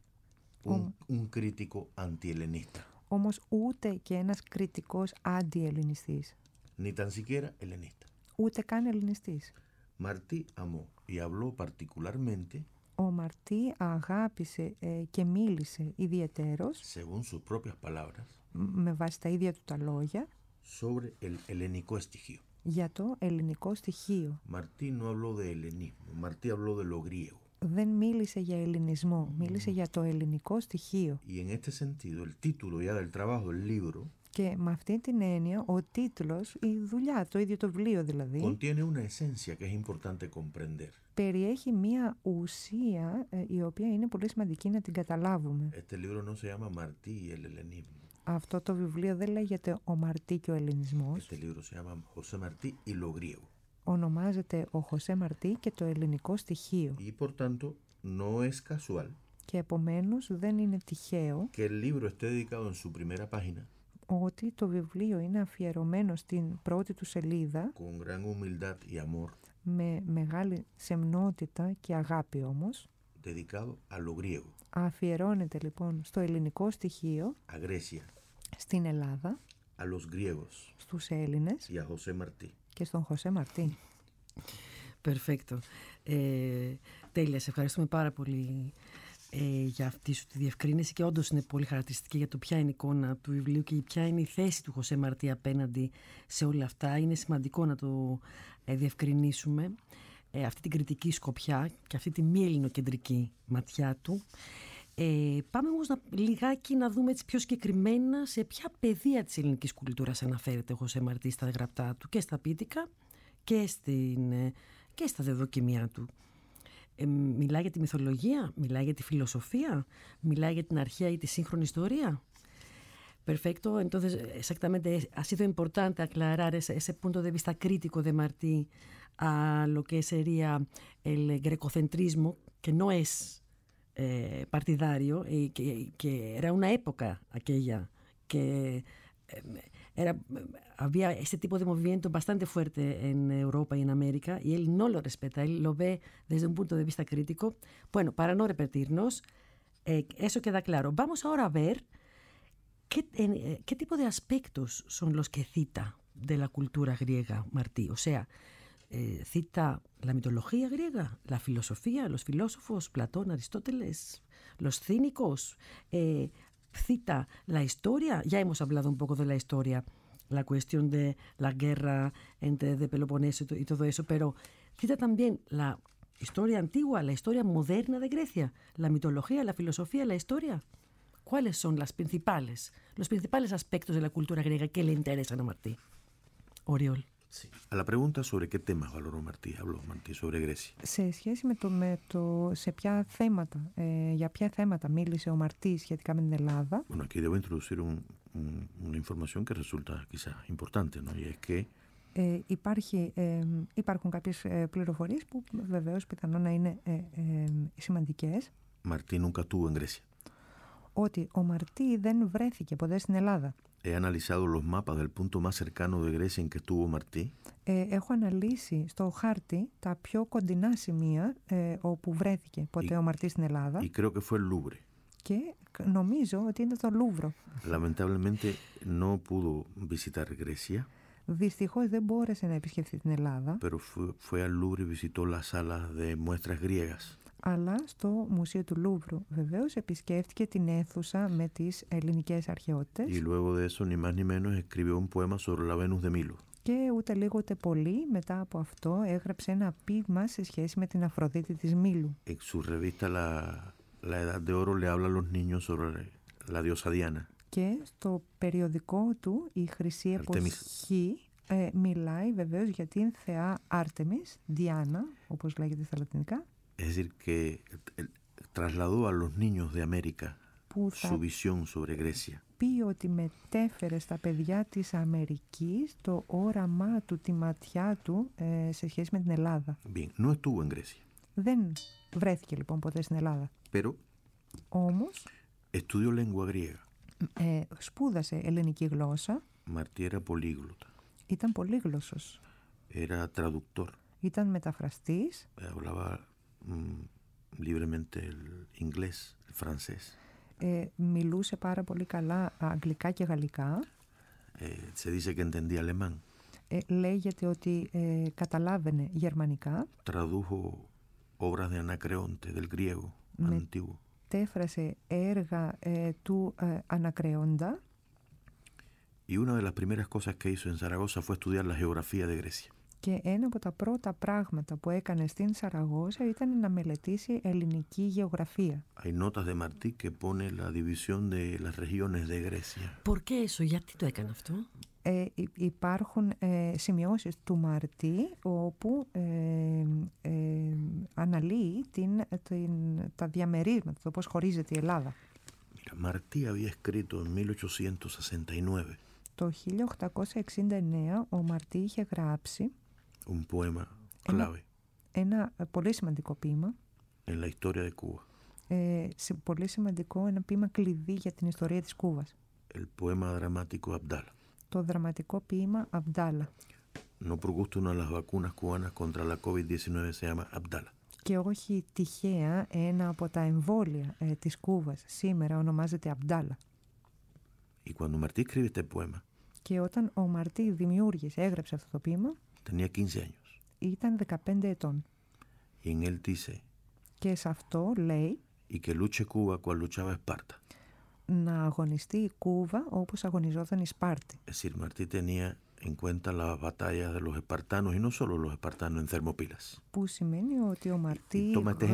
S2: un, un crítico antihelenista,
S3: όμως ούτε και ένας κριτικός αντιελληνιστής,
S2: ni tan siquiera helenista.
S3: ούτε καν ελληνιστής.
S2: Martí amó y habló particularmente,
S3: Ο Μαρτί αγάπησε ε, και μίλησε ιδιαιτέρως,
S2: según sus propias palabras,
S3: με βάση τα ίδια του τα λόγια,
S2: sobre el helénico estigio.
S3: για το ελληνικό στοιχείο.
S2: Martí no habló de helenismo, Martí habló de lo griego.
S3: Δεν μίλησε για ελληνισμό, μίλησε για το ελληνικό στοιχείο.
S2: Y en este sentido, el título ya del trabajo, el libro,
S3: Και με αυτή την έννοια, ο τίτλος, η δουλειά, το ίδιο το βιβλίο δηλαδή,
S2: contiene una esencia que es importante comprender.
S3: περιέχει μία ουσία ε, η οποία είναι πολύ σημαντική να την καταλάβουμε.
S2: Este libro no se llama Martí y el helenismo.
S3: Αυτό το βιβλίο δεν λέγεται «Ο Μαρτί και ο Ελληνισμός».
S2: Este libro se llama José Martí y lo griego.
S3: Ονομάζεται «Ο Χωσέ Μαρτί και το ελληνικό στοιχείο».
S2: Y por tanto, no es casual
S3: Και επομένως δεν είναι τυχαίο
S2: que el libro esté dedicado en su primera página,
S3: ότι το βιβλίο είναι αφιερωμένο στην πρώτη του σελίδα
S2: con gran humildad y amor,
S3: με μεγάλη σεμνότητα και αγάπη όμως.
S2: dedicado a lo griego,
S3: Αφιερώνεται λοιπόν στο ελληνικό στοιχείο,
S2: a Grecia,
S3: στην Ελλάδα,
S2: a los griegos
S3: στους Έλληνες
S2: y a José Martí.
S3: και στον Χωσέ Μαρτί.
S1: Περφέκτο. Ε, τέλεια, σε ευχαριστούμε πάρα πολύ ε, για αυτή σου τη διευκρίνηση και όντως είναι πολύ χαρακτηριστική για το ποια είναι η εικόνα του βιβλίου και ποια είναι η θέση του Χωσέ Μαρτί απέναντι σε όλα αυτά. Είναι σημαντικό να το ε, διευκρινίσουμε. Ε, αυτή την κριτική σκοπιά και αυτή τη μη ελληνοκεντρική ματιά του. Ε, πάμε όμως να, λιγάκι να δούμε έτσι πιο συγκεκριμένα σε ποια πεδία της ελληνικής κουλτούρας αναφέρεται ο Χωσέ Μαρτί στα γραπτά του και στα ποιητικά και, στην, και στα δεδοκιμία του. Ε, μιλάει για τη μυθολογία, μιλάει για τη φιλοσοφία, μιλάει για την αρχαία ή τη σύγχρονη ιστορία. Perfecto, entonces exactamente ha sido importante aclarar ese, ese punto de vista crítico de Martí a lo que sería el grecocentrismo, que no es eh, partidario y que, que era una época aquella que eh, era, había este tipo de movimiento bastante fuerte en Europa y en América y él no lo respeta, él lo ve desde un punto de vista crítico. Bueno, para no repetirnos, eh, eso queda claro. Vamos ahora a ver ¿Qué, en, ¿Qué tipo de aspectos son los que cita de la cultura griega Martí? O sea, eh, cita la mitología griega, la filosofía, los filósofos, Platón, Aristóteles, los cínicos, eh, cita la historia, ya hemos hablado un poco de la historia, la cuestión de la guerra entre de Peloponeso y todo eso, pero cita también la historia antigua, la historia moderna de Grecia, la mitología, la filosofía, la historia. ¿Cuáles son las principales, los principales aspectos de la cultura griega que le interesan a Martí? Oriol.
S2: Sí. A la pregunta sobre qué temas valoró Martí, habló Martí sobre Grecia.
S3: Σε σχέση με το, με το σε ποια θέματα, ε, για ποια θέματα μίλησε ο Μαρτί σχετικά με την Ελλάδα.
S2: Bueno, aquí debo introducir un, un, una información que resulta quizás importante, ¿no? Y es que
S3: Ε, υπάρχει, ε, υπάρχουν κάποιες ε, πληροφορίες που βεβαίως πιθανόν να είναι ε, ε, σημαντικές.
S2: Martí nunca estuvo en Grecia.
S3: Ότι ο Μαρτί δεν βρέθηκε ποτέ στην Ελλάδα.
S2: He analizado los mapas del punto más cercano de Grecia en que estuvo Martí.
S3: Ε, έχω αναλύσει στο χάρτη τα πιο κοντινά σημεία ε, όπου βρέθηκε ποτέ y, ο Μαρτί στην Ελλάδα.
S2: Y creo que fue el Louvre.
S3: Και νομίζω ότι είναι το Λούβρο.
S2: Lamentablemente no pudo visitar Grecia.
S3: Δυστυχώς δεν μπόρεσε να επισκεφθεί την Ελλάδα.
S2: Pero fue, fue al Louvre y visitó las salas de muestras griegas.
S3: Αλλά στο Μουσείο του Λούβρου βεβαίως επισκέφτηκε την αίθουσα με τις ελληνικές αρχαιότητες.
S2: Y luego de eso, ni más ni menos, escribió un poema sobre la Venus de Milo.
S3: Και ούτε λίγο ούτε πολύ μετά από αυτό έγραψε ένα ποίημα σε σχέση με την Αφροδίτη της Μήλου.
S2: En su revista La, La Edad de Oro le habla a los niños sobre la diosa Diana.
S3: Και στο περιοδικό του η Χρυσή Εποχή ε, μιλάει βεβαίως για την θεά Άρτεμις, Διάνα, όπως λέγεται στα λατινικά.
S2: Es decir, que trasladó a los niños de América su visión sobre Grecia.
S3: Πει ότι μετέφερε στα παιδιά της Αμερικής το όραμά του, τη ματιά του ε, σε σχέση με την Ελλάδα.
S2: Bien, no estuvo en Grecia.
S3: Δεν βρέθηκε λοιπόν ποτέ στην Ελλάδα.
S2: Pero
S3: όμως
S2: estudió lengua griega.
S3: Ε, σπούδασε ελληνική γλώσσα.
S2: Martí era políglota.
S3: Ήταν πολύγλωσσος.
S2: Era traductor.
S3: Ήταν μεταφραστής.
S2: Hablaba mm, libremente el inglés, el francés.
S3: Ε, μιλούσε πάρα πολύ καλά αγγλικά και γαλλικά.
S2: Ε, se dice que entendía alemán.
S3: Ε, λέγεται ότι ε, καταλάβαινε γερμανικά.
S2: Tradujo obras de Anacreonte, del griego antiguo.
S3: Μετέφρασε έργα ε, του ε, Ανακρεόντα.
S2: Y una de las primeras cosas que hizo en Zaragoza fue estudiar la geografía de Grecia.
S3: Και ένα από τα πρώτα πράγματα που έκανε στην Σαραγώσα ήταν να μελετήσει ελληνική γεωγραφία.
S2: Hay notas de Martí que pone la división de las regiones de Grecia.
S1: ¿Por qué eso? Γιατί το έκανε αυτό?
S3: Ε, υπάρχουν ε, σημειώσεις του Μαρτί όπου ε, ε, αναλύει την, την, τα διαμερίσματα, το πώς χωρίζεται η Ελλάδα.
S2: Mira, Martí había escrito en mil ochocientos sesenta y nueve.
S3: Το χίλια οκτακόσια εξήντα εννέα ο Μαρτί είχε γράψει
S2: un poema clave.
S3: Ένα, ένα πολύ σημαντικό ποίημα.
S2: En la historia de Cuba.
S3: Ε, πολύ σημαντικό, ένα ποίημα κλειδί για την ιστορία της Κούβας.
S2: El poema dramático Abdala.
S3: Το δραματικό ποίημα Αμπτάλα.
S2: No por gusto una de las vacunas cubanas contra la COVID diecinueve se llama Abdala.
S3: Και όχι τυχαία ένα από τα εμβόλια ε, της Κούβας σήμερα ονομάζεται Αμπτάλα.
S2: Y cuando Martí escribe este poema,
S3: και όταν ο Μαρτί δημιούργησε, έγραψε αυτό το ποίημα,
S2: tenía quince años.
S3: Ήταν δεκαπέντε ετών.
S2: Y en él dice,
S3: και σε αυτό λέει,
S2: y que luche Cuba cual luchaba Esparta.
S3: Να αγωνιστεί η Κούβα όπως αγωνιζόταν η Σπάρτη.
S2: Es decir, Martí tenía en cuenta las batallas de los espartanos y no solo los espartanos en Θερμοπύλας.
S3: Που σημαίνει ότι ο Μαρτί,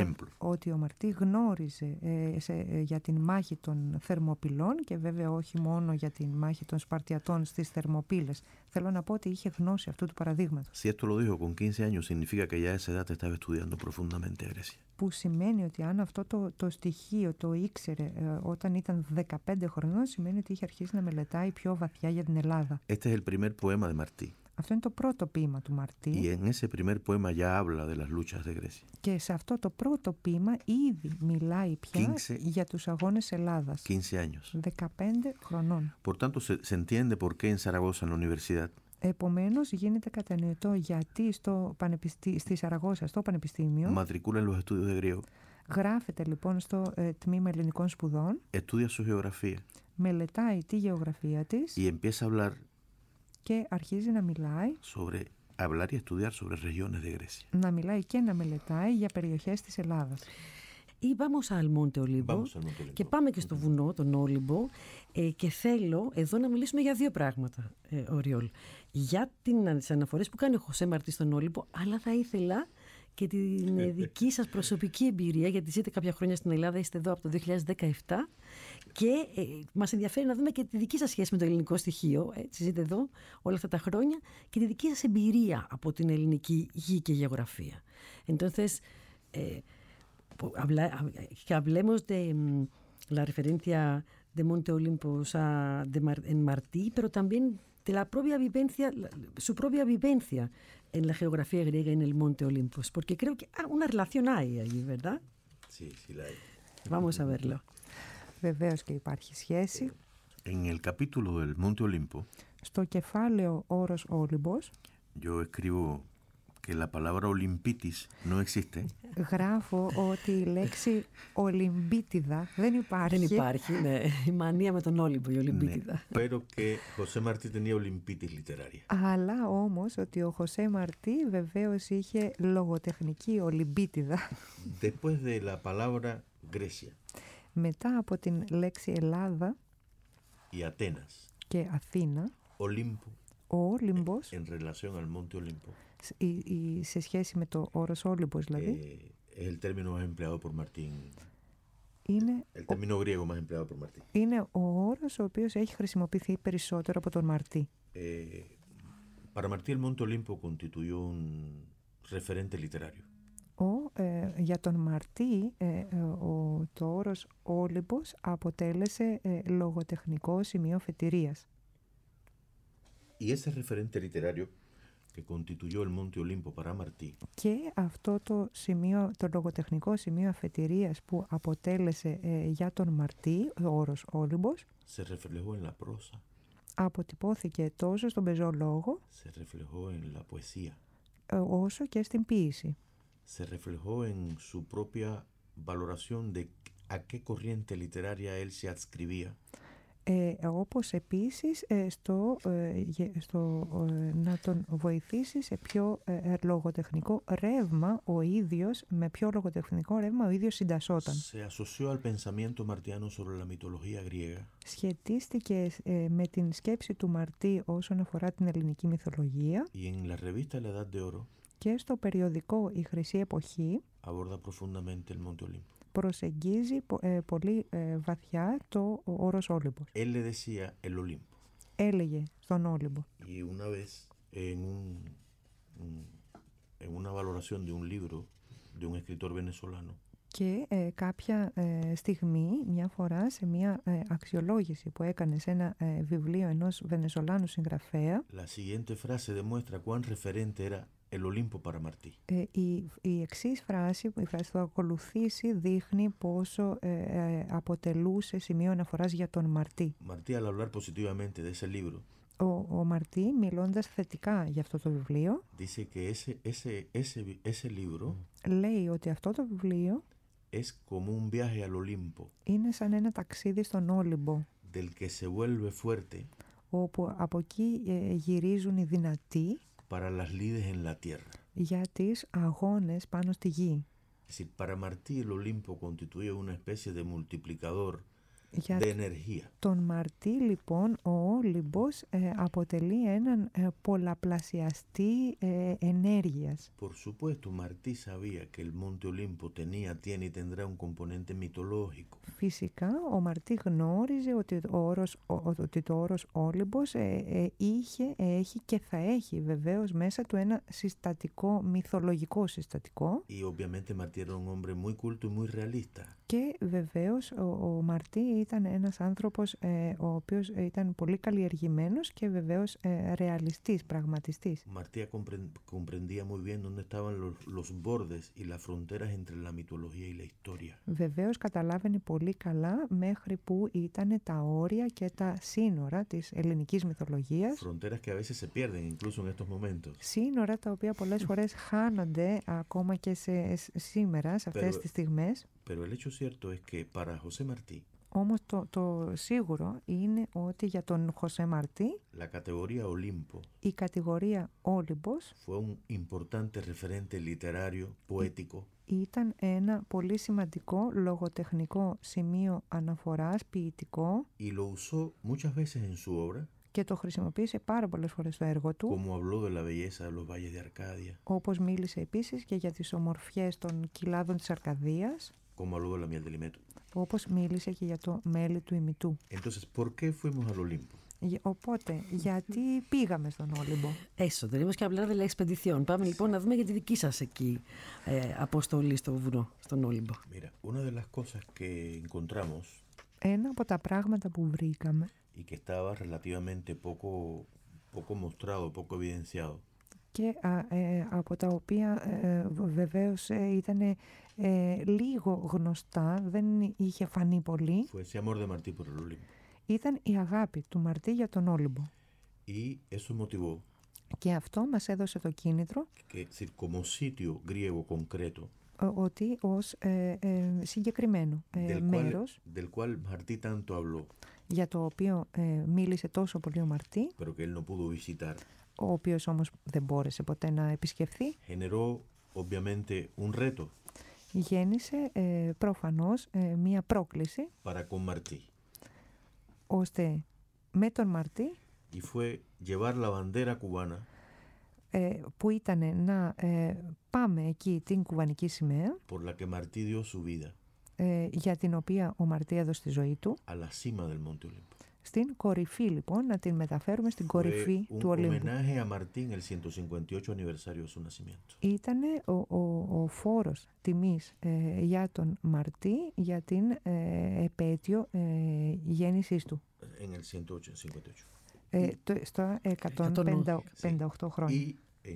S3: ότι ο Μαρτί γνώριζε ε, σε, ε, για την μάχη των Θερμοπυλών και βέβαια όχι μόνο για την μάχη των Σπαρτιατών στις Θερμοπύλες. Θέλω να πω ότι είχε γνώση αυτού του παραδείγματος.
S2: Si esto lo dijo con quince años, significa que ya a esa edad estaba estudiando profundamente Grecia.
S3: Που σημαίνει ότι αν αυτό το, το στοιχείο το ήξερε ε, όταν ήταν δεκαπέντε χρονών, σημαίνει ότι είχε αρχίσει να μελετάει πιο βαθιά για την Ελλάδα.
S2: Este es el primer poema de Martí.
S3: Αυτό είναι το πρώτο ποίημα του Μαρτί.
S2: Y en ese primer poema ya habla de las luchas de Grecia.
S3: Και σε αυτό το πρώτο ποίημα ήδη μιλάει πια quince, για τους αγώνες Ελλάδας.
S2: quince años.
S3: δεκαπέντε χρονών.
S2: Por tanto, se, se entiende por qué en Zaragoza, en la universidad,
S3: επομένως γίνεται κατανοητό γιατί στο πανεπιστή... στη Σαραγώσα, στο Πανεπιστήμιο,
S2: matricula en los estudios de griego.
S3: Γράφεται λοιπόν στο ε, τμήμα ελληνικών σπουδών,
S2: estudia su geografía,
S3: μελετάει τη γεωγραφία της
S2: y empieza a hablar
S3: και αρχίζει να μιλάει
S2: sobre hablar y estudiar sobre regiones de Grecia.
S3: Να μιλάει και να μελετάει για περιοχές της Ελλάδας.
S1: Ή vamos al Monte Olimpo και πάμε και στο βουνό, τον Όλυμπο, ε, και θέλω εδώ να μιλήσουμε για δύο πράγματα, ε, Οριόλ. Για τις αναφορές που κάνει ο Χωσέ Μαρτί στον Όλυμπο, αλλά θα ήθελα και την ε, δική σας προσωπική εμπειρία, γιατί ζείτε κάποια χρόνια στην Ελλάδα, είστε εδώ από το δύο χιλιάδες δεκαεπτά και ε, μας ενδιαφέρει να δούμε και τη δική σας σχέση με το ελληνικό στοιχείο, έτσι ζείτε εδώ όλα αυτά τα χρόνια, και τη δική σας εμπειρία από την ελληνική γη και γεωγραφία. Entonces, ε, Habla, que hablemos de um, la referencia de Monte Olimpo a, de Mar, en Martí, pero también de la propia vivencia, la, su propia vivencia en la geografía griega en el Monte Olympus, porque creo que ah, una relación hay allí, ¿verdad?
S2: Sí, sí la hay.
S1: Vamos a verlo.
S3: Βεβαίως και υπάρχει σχέση.
S2: En el capítulo del Monte Olimpo,
S3: στο κεφάλαιο όρος Όλυμπος,
S2: yo escribo que la palabra Olympitis no existe.
S3: Γράφω ότι η λέξη Ολυμπίτιδα δεν υπάρχει.
S1: Δεν υπάρχει, ναι. Η μανία με τον Όλυμπο, η Ολυμπίτιδα.
S2: Ναι. Pero que José Martí tenía Olympitis literaria.
S3: Αλλά όμως ότι ο Χωσέ Μαρτί βεβαίως είχε λογοτεχνική Ολυμπίτιδα.
S2: Después de la palabra Grecia.
S3: Μετά από την λέξη Ελλάδα
S2: y Atenas.
S3: Και Αθήνα.
S2: Olimpo.
S3: Ο Όλυμπος.
S2: En relación al Monte Olimpo.
S3: Σε σχέση με το όρος Όλυμπος δηλαδή.
S2: Es el término más empleado por Martín.
S3: Είναι
S2: el término griego más empleado por Martín.
S3: Είναι ο όρος ο οποίος έχει χρησιμοποιηθεί περισσότερο από τον Μαρτί.
S2: Eh, para Martí el Monte Olimpo constituyó un referente literario.
S3: Ο, ε, για τον Μαρτί ε, ε, ο, το όρος Όλυμπος αποτέλεσε ε, λογοτεχνικό σημείο φετηρίας.
S2: Y ese referente literario que constituyó el Monte Olimpo para Martí.
S3: Και αυτό το σημείο, το λογοτεχνικό σημείο αφετηρίας που αποτέλεσε ε, για τον Μαρτί, ο όρος Όλυμπος,
S2: se reflejó en la prosa.
S3: Αποτυπώθηκε τόσο στον πεζό λόγο,
S2: se reflejó en la poesía.
S3: ε, όσο και στην ποίηση.
S2: Se reflejó en su propia valoración de a qué corriente literaria él se adscribía.
S3: Ε, όπως επίσης ε, στο, ε, στο ε, να τον βοηθήσει σε πιο ε, λογοτεχνικό ρεύμα ο ίδιος, με πιο λογοτεχνικό ρεύμα ο ίδιος συντασσόταν.
S2: Se asoció al pensamiento martiano sobre la mitología griega.
S3: Σχετίστηκε ε, με την σκέψη του Μαρτί όσον αφορά την ελληνική μυθολογία.
S2: Y en la revista La Edad de Oro,
S3: και στο περιοδικό Η Χρυσή Εποχή
S2: aborda profundamente el Monte Olimpo.
S3: Προσεγγίζει ε, πολύ ε, βαθιά το όρος Όλυμπος.
S2: Él le decía el Olimpo.
S3: Έλεγε στον Όλυμπο.
S2: Y una vez en, un, un, en una valoración de un libro de un escritor venezolano.
S3: Και ε, κάποια ε, στιγμή, μια φορά, σε μια ε, αξιολόγηση που έκανε σε ένα ε, βιβλίο ενός Βενεζολάνου συγγραφέα,
S2: la siguiente frase demuestra cuán referente era el Olimpo para Martí.
S3: Ε, η, η εξής φράση, η φράση που θα ακολουθήσει, δείχνει πόσο ε, ε, αποτελούσε σημείο αναφοράς για τον Μαρτί.
S2: Martí, al hablar positivamente de ese libro,
S3: Ο, ο Μαρτί, μιλώντας θετικά για αυτό το βιβλίο,
S2: dice que ese, ese, ese, ese libro
S3: λέει ότι αυτό το βιβλίο
S2: es como un viaje al Olimpo,
S3: είναι σαν ένα ταξίδι στον Όλυμπο,
S2: del que se vuelve fuerte,
S3: όπου από εκεί ε, γυρίζουν οι δυνατοί
S2: para las lides en la tierra.
S3: για τις αγώνες πάνω στη γη.
S2: Es decir, para Martí el Olimpo constituye una especie de multiplicador
S3: Για
S2: de energía.
S3: τον Μαρτί λοιπόν ο Όλυμπος ε, αποτελεί έναν ε, πολλαπλασιαστή ε, ενέργειας.
S2: Por supuesto, Martí sabía que el Monte Olimpo tenía, tiene y tendrá un componente mitológico.
S3: Φυσικά ο Μαρτί γνώριζε ότι, ο όρος, ο, ότι το όρος Όλυμπος ε, ε, είχε, έχει και θα έχει βεβαίως μέσα του ένα συστατικό, μυθολογικό συστατικό.
S2: Y obviamente Martí era un hombre muy culto y muy realista.
S3: Και βεβαίως ο, ο Μαρτί ήταν ένας άνθρωπος ε, ο οποίος ήταν πολύ καλλιεργημένος και βεβαίως ε, ρεαλιστής, πραγματιστής.
S2: Martí comprendía muy bien dónde estaban los, los bordes y las fronteras entre la mitología y la historia.
S3: Βεβαίως καταλάβαινε πολύ καλά μέχρι που ήταν τα όρια και τα σύνορα της ελληνικής μυθολογίας.
S2: Fronteras que a veces se pierden incluso en estos momentos.
S3: Σύνορα τα οποία πολλές φορές χάνονται ακόμα και σε, σήμερα, σε αυτές
S2: pero,
S3: τις στιγμές.
S2: Pero el hecho cierto es que para José Martí,
S3: όμως το, το σίγουρο είναι ότι για τον Χωσέ Μαρτί
S2: la categoría Olimpo,
S3: η κατηγορία Όλυμπος
S2: fue un importante referente literario, poético,
S3: ήταν ένα πολύ σημαντικό λογοτεχνικό σημείο αναφοράς, ποιητικό,
S2: y lo usó muchas veces en su obra,
S3: και το χρησιμοποίησε πάρα πολλές φορές στο έργο του,
S2: como habló de la belleza de los valles de Arcadia,
S3: όπως μίλησε επίσης και για τις ομορφιές των κοιλάδων της Αρκαδίας,
S2: como habló de la miel del Imeto.
S3: όπως μίλησε και για το μέλι του ημιτού.
S2: Entonces, ¿por qué fuimos al Olimpo?
S3: Οπότε, γιατί πήγαμε στον Όλυμπο?
S1: Eso, tenemos que hablar de la expedición. Πάμε λοιπόν να δούμε για τη δική σας εκεί ε, αποστολή στο βουνό, στον Όλυμπο.
S2: Mira, una de las cosas que encontramos,
S3: ένα από τα πράγματα που βρήκαμε,
S2: y que estaba relativamente poco, poco mostrado, poco evidenciado,
S3: και α, ε, από τα οποία ε, βεβαίως ε, ήταν ε, λίγο γνωστά, δεν είχε φανεί πολύ,
S2: fue ese amor de Martí por el Olimpo.
S3: ήταν η αγάπη του Μαρτί για τον Όλυμπο.
S2: Y eso motivó
S3: Και αυτό μας έδωσε το κίνητρο
S2: que, como sitio griego concreto,
S3: ότι ως ε, ε, συγκεκριμένο ε,
S2: del
S3: μέρος
S2: cual, del cual Martí tanto habló,
S3: για το οποίο ε, μίλησε τόσο πολύ ο Μαρτί,
S2: pero que él no pudo visitar,
S3: ο οποίος όμως δεν μπόρεσε ποτέ να επισκεφθεί,
S2: generó obviamente un reto
S3: γέννησε ε, προφανώς ε, μία πρόκληση
S2: para con Martí,
S3: ώστε με τον Μαρτί,
S2: y fue llevar la bandera cubana,
S3: ε, που ήταν να ε, πάμε εκεί την κουβανική σημαία,
S2: por la que Martí dio su vida,
S3: ε, για την οποία ο Μαρτί έδωσε τη ζωή του,
S2: a la cima del Monte Olimpo.
S3: στην κορυφή λοιπόν, να την μεταφέρουμε στην κορυφή του Ολύμπου. Ήταν ο, ο, ο φόρος τιμής ε, για τον Μαρτί για την ε, επέτειο ε, γέννησής του. Ε, το, στο εκατόν πενήντα οκτώ χρόνια.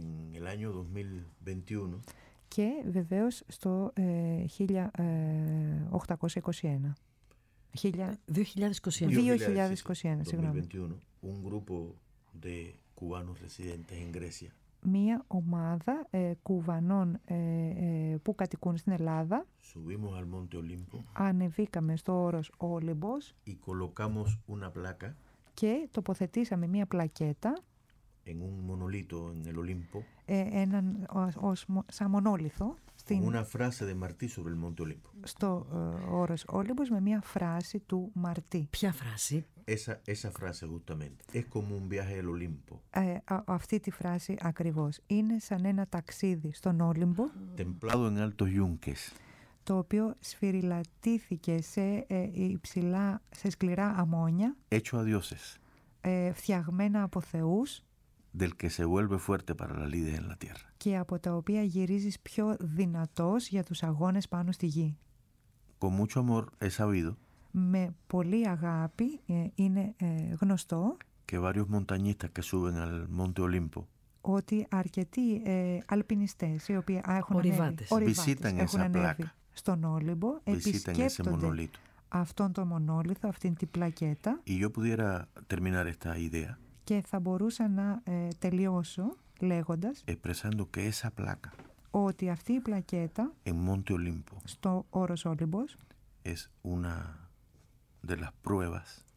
S3: Και βεβαίως στο ε, χίλια οκτακόσια είκοσι ένα.
S1: δύο χιλιάδες είκοσι ένα.
S3: δύο χιλιάδες είκοσι ένα, συγγνώμη.
S2: Un grupo de cubanos residentes en Grecia.
S3: Μία ομάδα ε, Κουβανών ε, ε, που κατοικούν στην Ελλάδα.
S2: Subimos al Monte Olimpo.
S3: Ανεβήκαμε στο όρος Όλυμπος.
S2: Y colocamos una placa.
S3: Και τοποθετήσαμε μία πλακέτα.
S2: En un monolito en el Olimpo.
S3: Ε, έναν ως, σαν μονόλιθο.
S2: Στην, una frase de Martí sobre el Monte Olimpo.
S3: Στο ε, όρος Όλυμπος με μία φράση του Μαρτί.
S1: Ποια φράση?
S2: Esa, esa frase justamente. Es como un viaje al Olimpo.
S3: Ε, α, αυτή τη φράση ακριβώς. Είναι σαν ένα ταξίδι στον Όλυμπο.
S2: Templado en altos yunques.
S3: Το οποίο σφυριλατήθηκε σε ε, υψηλά, σε σκληρά αμμόνια.
S2: Hecho a dioses.
S3: Ε, φτιαγμένα από θεούς.
S2: Del que se vuelve fuerte para la lides en la tierra.
S3: Και από τα οποία γυρίζεις πιο δυνατός για τους αγώνες πάνω στη γη.
S2: Con mucho amor es sabido.
S3: Με πολύ αγάπη ε, είναι ε, γνωστό.
S2: Que varios montañistas que suben al Monte Olimpo.
S3: Ότι αρκετοί ε, αλπινιστές οι οποίοι έχουν
S1: ορειβάτες,
S3: ανέβει, ορειβάτες έχουν ανέβει στον Όλυμπο,
S2: επισκέπτονται
S3: αυτόν τον μονόλιθο, αυτήν την πλακέτα.
S2: Y yo pudiera terminar esta idea.
S3: Και θα μπορούσα να ε, τελειώσω λέγοντας
S2: expresando que esa placa
S3: ότι αυτή η πλακέτα
S2: en Monte Olimpo
S3: στο όρος Όλυμπος
S2: es una de las pruebas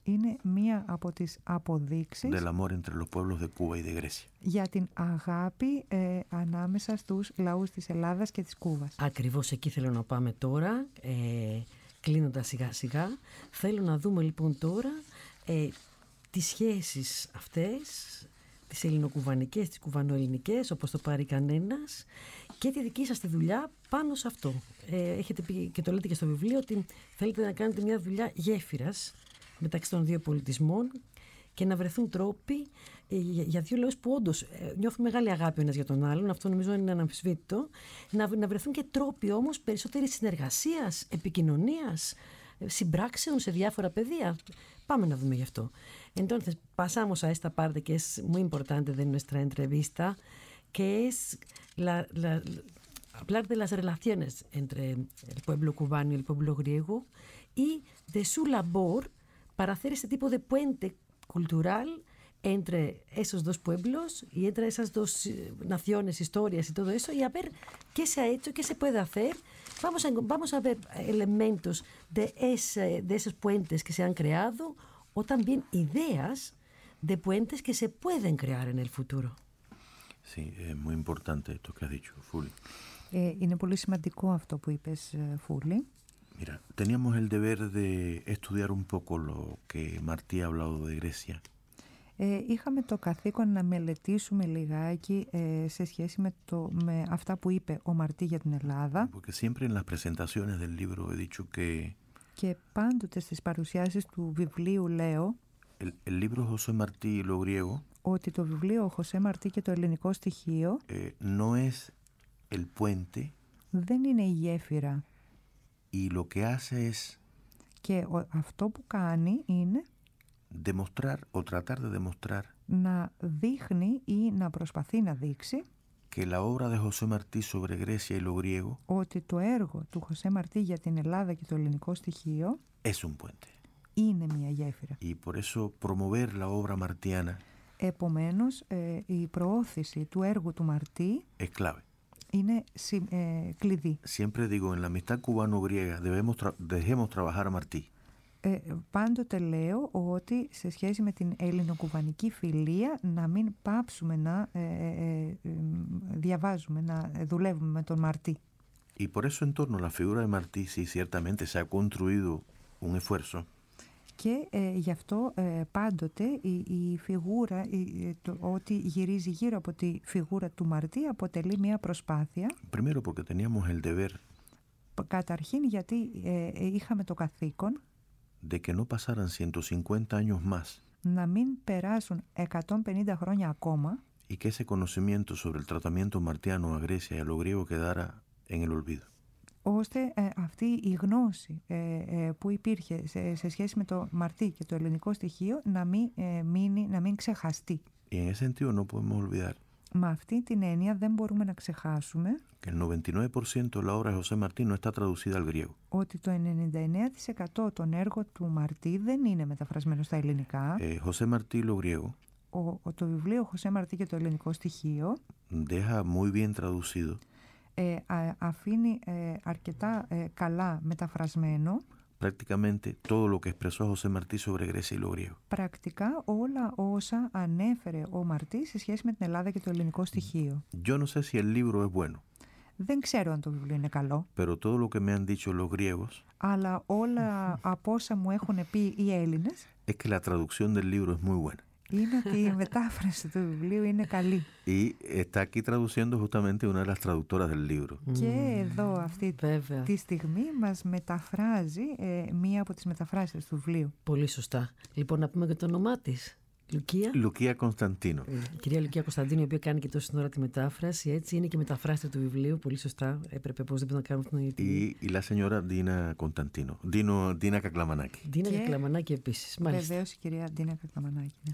S3: είναι μία από τις αποδείξεις
S2: del amor entre los pueblos de Cuba y de Grecia.
S3: Για την αγάπη ε, ανάμεσα στους λαούς της Ελλάδας και της Κούβας.
S1: Ακριβώς εκεί θέλω να πάμε τώρα, ε, κλείνοντας σιγά σιγά. Θέλω να δούμε λοιπόν τώρα ε, τις σχέσεις αυτές, τις ελληνοκουβανικές, τις κουβανοελληνικές, όπως το πάρει κανένας, και τη δική σας τη δουλειά πάνω σε αυτό. Ε, έχετε πει και το λέτε και στο βιβλίο ότι θέλετε να κάνετε μια δουλειά γέφυρας μεταξύ των δύο πολιτισμών και να βρεθούν τρόποι ε, για, για δύο λαούς που όντως ε, νιώθουν μεγάλη αγάπη ο ένας για τον άλλον, αυτό νομίζω είναι αναμφισβήτητο, να, να βρεθούν και τρόποι όμως περισσότερης συνεργασίας, επικοινωνίας, συμπράξεων σε διάφορα πεδία. Πάμε να δούμε γι' αυτό. Entonces, pasamos a esta parte que es muy importante de nuestra entrevista, que es la, la, hablar de las relaciones entre el pueblo cubano y el pueblo griego y de su labor para hacer este tipo de puente cultural entre esos dos pueblos y entre esas dos naciones, historias y todo eso, y a ver qué se ha hecho, qué se puede hacer. Vamos a, vamos a ver elementos de, ese, de esos puentes que se han creado o también ideas de puentes que se pueden crear en el futuro.
S2: Sí, es muy importante esto que has dicho, Fuli.
S3: Ε, είναι πολύ σημαντικό αυτό που είπες, Φούλη.
S2: Mira, teníamos el deber de estudiar un poco lo que Martí ha hablado de Grecia.
S3: Ε, είχαμε το καθήκον να μελετήσουμε λιγάκι ε, σε σχέση με, το, με αυτά που είπε ο Μαρτί για την Ελλάδα.
S2: Porque siempre en las presentaciones del libro he dicho que
S3: και πάντοτε στις παρουσιάσεις του βιβλίου λέω
S2: el, el libro José Martí y lo griego
S3: ότι το βιβλίο Χωσέ Μαρτί και το ελληνικό στοιχείο
S2: eh, no es el puente
S3: δεν είναι η γέφυρα
S2: y lo que hace es
S3: και ο, αυτό που κάνει είναι
S2: demostrar o tratar de demostrar
S3: να δείχνει ή να προσπαθεί να δείξει
S2: que la obra de José Martí sobre Grecia y lo griego
S3: ότι το έργο του Χωσέ Μαρτί για την Ελλάδα και το ελληνικό στοιχείο
S2: es un puente.
S3: είναι μια γέφυρα.
S2: Y por eso promover la obra martiana
S3: Επομένως, ε, η προώθηση του έργου του Μαρτί
S2: es clave.
S3: είναι ε, κλειδί.
S2: Siempre digo, en la amistad cubano-griega debemos tra- dejemos trabajar a Martí.
S3: Ε, πάντοτε λέω ότι σε σχέση με την ελληνοκουβανική φιλία να μην πάψουμε να ε, ε, ε, διαβάζουμε, να δουλεύουμε με τον Μαρτί.
S2: Y por eso en torno a la figura de Martí sí ciertamente se ha construido un esfuerzo.
S3: Και ε, γι' αυτό ε, πάντοτε η, η φιγούρα, η, το, ότι γυρίζει γύρω από τη φιγούρα του Μαρτί αποτελεί μια προσπάθεια.
S2: Primero porque teníamos el deber
S3: Καταρχήν γιατί ε, είχαμε το καθήκον
S2: de que no pasaran ciento cincuenta años más
S3: να μην περάσουν εκατόν πενήντα χρόνια ακόμα
S2: y que ese conocimiento sobre el tratamiento martiano a Grecia y a lo griego quedara en el olvido.
S3: ώστε ε, αυτή η γνώση ε, ε, που υπήρχε σε, σε σχέση με το Μαρτί και το ελληνικό στοιχείο να μην, ε, μείνει, να μην ξεχαστεί.
S2: Y en ese sentido no podemos olvidar
S3: Με αυτή την έννοια δεν μπορούμε να ξεχάσουμε
S2: que el noventa y nueve por ciento de la obra de José Martí no está traducida al griego.
S3: ότι το ενενήντα εννέα τοις εκατό των έργων του Μαρτί δεν είναι μεταφρασμένο στα ελληνικά.
S2: Eh, José Martí y lo griego
S3: Ο, ο, το βιβλίο Χωσέ Μαρτί και το ελληνικό στοιχείο
S2: deja muy bien traducido
S3: ε, α, αφήνει ε, αρκετά ε, καλά μεταφρασμένο
S2: prácticamente todo lo que expresó José Martí sobre Grecia y lo griego.
S3: πρακτικά όλα όσα ανέφερε ο Μαρτί σε σχέση με την Ελλάδα και το ελληνικό στοιχείο.
S2: Yo no sé si el libro es bueno,
S3: Δεν ξέρω αν το βιβλίο είναι καλό,
S2: pero todo lo que me han dicho los griegos
S3: αλλά όλα από όσα μου έχουν πει οι Έλληνες
S2: es que la traducción del libro es muy buena.
S3: είναι ότι η μετάφραση του βιβλίου είναι καλή.
S2: Y está aquí traduciendo justamente una de las traductoras del libro.
S3: Mm. Και εδώ αυτή
S1: Βέβαια.
S3: τη στιγμή μας μεταφράζει ε, μία από τις μεταφράσεις του βιβλίου.
S1: Πολύ σωστά. Λοιπόν, να πούμε και το όνομά της. Λουκία.
S2: Λουκία Κωνσταντίνο.
S1: Η κυρία Λουκία Κωνσταντίνο, η οποία κάνει και τόση ώρα τη μετάφραση, έτσι, είναι και μεταφράστρια του βιβλίου. Πολύ σωστά. Έπρεπε οπωσδήποτε να κάνουμε αυτήν την
S2: Y, y la señora Dina Constantino. Dino, Dina Κακλαμανάκη.
S1: Ντίνα και... Κακλαμανάκη επίσης.
S3: Βεβαίως η κυρία Ντίνα Κακλαμανάκη. Ναι.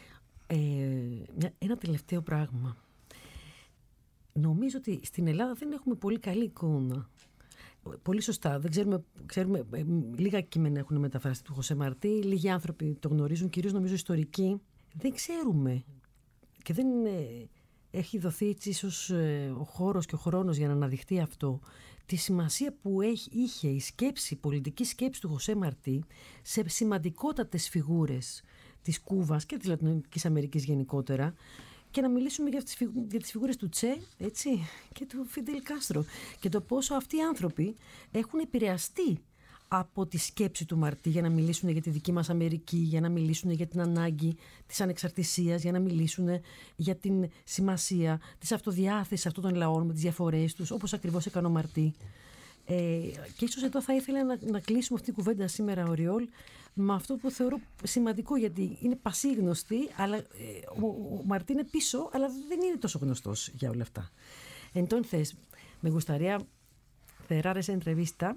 S1: Ε, ένα τελευταίο πράγμα. Νομίζω ότι στην Ελλάδα δεν έχουμε πολύ καλή εικόνα. Πολύ σωστά. Δεν ξέρουμε, ξέρουμε ε, λίγα κείμενα έχουν μεταφράσει του Χωσέ Μαρτί, λίγοι άνθρωποι το γνωρίζουν, κυρίως νομίζω ιστορικοί. Δεν ξέρουμε και δεν, ε, έχει δοθεί έτσι ίσως ε, ο χώρος και ο χρόνος για να αναδειχθεί αυτό, τη σημασία που έχει, είχε η σκέψη, η πολιτική σκέψη του Χωσέ Μαρτί σε σημαντικότατες φιγούρες της Κούβας και της Λατινικής Αμερικής γενικότερα, και να μιλήσουμε για τις, φιγου, για τις φιγούρες του Τσε, έτσι, και του Φιντέλ Κάστρο, και το πόσο αυτοί οι άνθρωποι έχουν επηρεαστεί από τη σκέψη του Μαρτί για να μιλήσουν για τη δική μας Αμερική, για να μιλήσουν για την ανάγκη της ανεξαρτησίας, για να μιλήσουν για την σημασία της αυτοδιάθεσης αυτών των λαών με τις διαφορές τους, όπως ακριβώς έκανε ο Μαρτί. Ε, και ίσως εδώ θα ήθελα να, να κλείσουμε αυτή την κουβέντα σήμερα, Οριόλ, με αυτό που θεωρώ σημαντικό, γιατί είναι πασίγνωστη, αλλά ε, ο, ο Μαρτί είναι πίσω, αλλά δεν είναι τόσο γνωστός για όλα αυτά. Entonces, me gustaría cerrar esa entrevista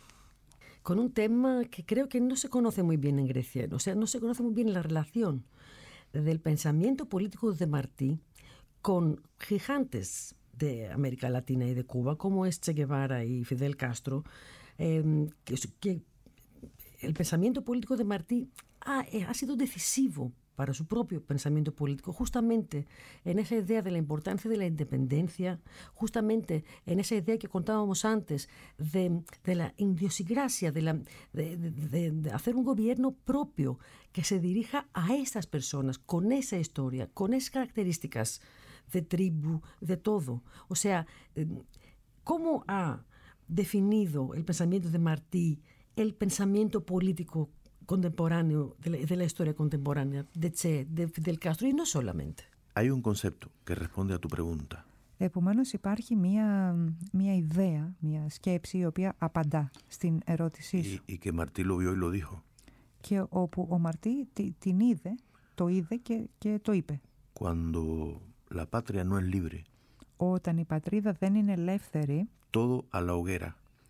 S1: con un tema que creo que no se conoce muy bien en Grecia, o sea, no se conoce muy bien la relación del pensamiento político de Martí con gigantes de América Latina y de Cuba, como es Che Guevara y Fidel Castro, eh, que, que el pensamiento político de Martí ha, ha sido decisivo para su propio pensamiento político, justamente en esa idea de la importancia de la independencia, justamente en esa idea que contábamos antes de, de la idiosincrasia, de, la, de, de, de hacer un gobierno propio que se dirija a estas personas, con esa historia, con esas características de tribu, de todo. O sea, ¿cómo ha definido el pensamiento de Martí el pensamiento político contemporáneo, de la, de la historia contemporánea, de Che, de Fidel Castro, y no solamente?
S2: Hay un concepto que responde a tu pregunta.
S3: Επομένως υπάρχει μία, μία ιδέα, μία σκέψη η οποία απαντά στην ερώτησή σου.
S2: Y, y que Martí lo vio y lo dijo.
S3: Και όπου ο Μαρτί την είδε, το είδε και, και το είπε.
S2: Cuando la patria no es libre,
S3: όταν η πατρίδα δεν είναι ελεύθερη,
S2: todo a la hoguera,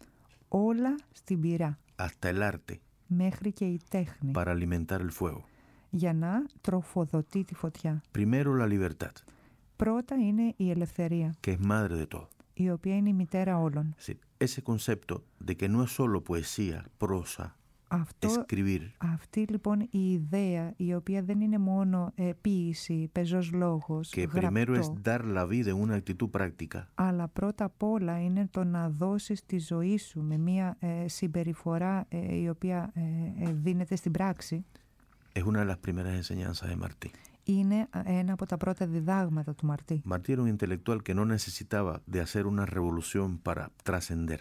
S3: όλα στην πυρά,
S2: hasta el arte,
S3: μέχρι και η τέχνη,
S2: para alimentar el fuego.
S3: για να τροφοδοτεί τη φωτιά.
S2: Primero la libertad,
S3: πρώτα είναι η ελευθερία,
S2: que es madre de todo.
S3: η οποία είναι η μητέρα όλων.
S2: Sí, ese concepto de que no es solo poesía, prosa,
S3: Αυτό,
S2: escribir.
S3: Αυτή λοιπόν η ιδέα, η οποία δεν είναι μόνο ε, ποίηση, πεζός λόγος,
S2: que
S3: γραπτό,
S2: primero es dar la vida en una actitud práctica.
S3: αλλά πρώτα απ' όλα είναι το να δώσεις τη ζωή σου με μια ε, συμπεριφορά ε, η οποία ε, ε, δίνεται στην πράξη.
S2: Es una de las primeras enseñanzas de Martí.
S3: Είναι ένα από τα πρώτα διδάγματα του Μαρτί.
S2: Martí era un intelectual que no necesitaba de hacer una revolución para trascender.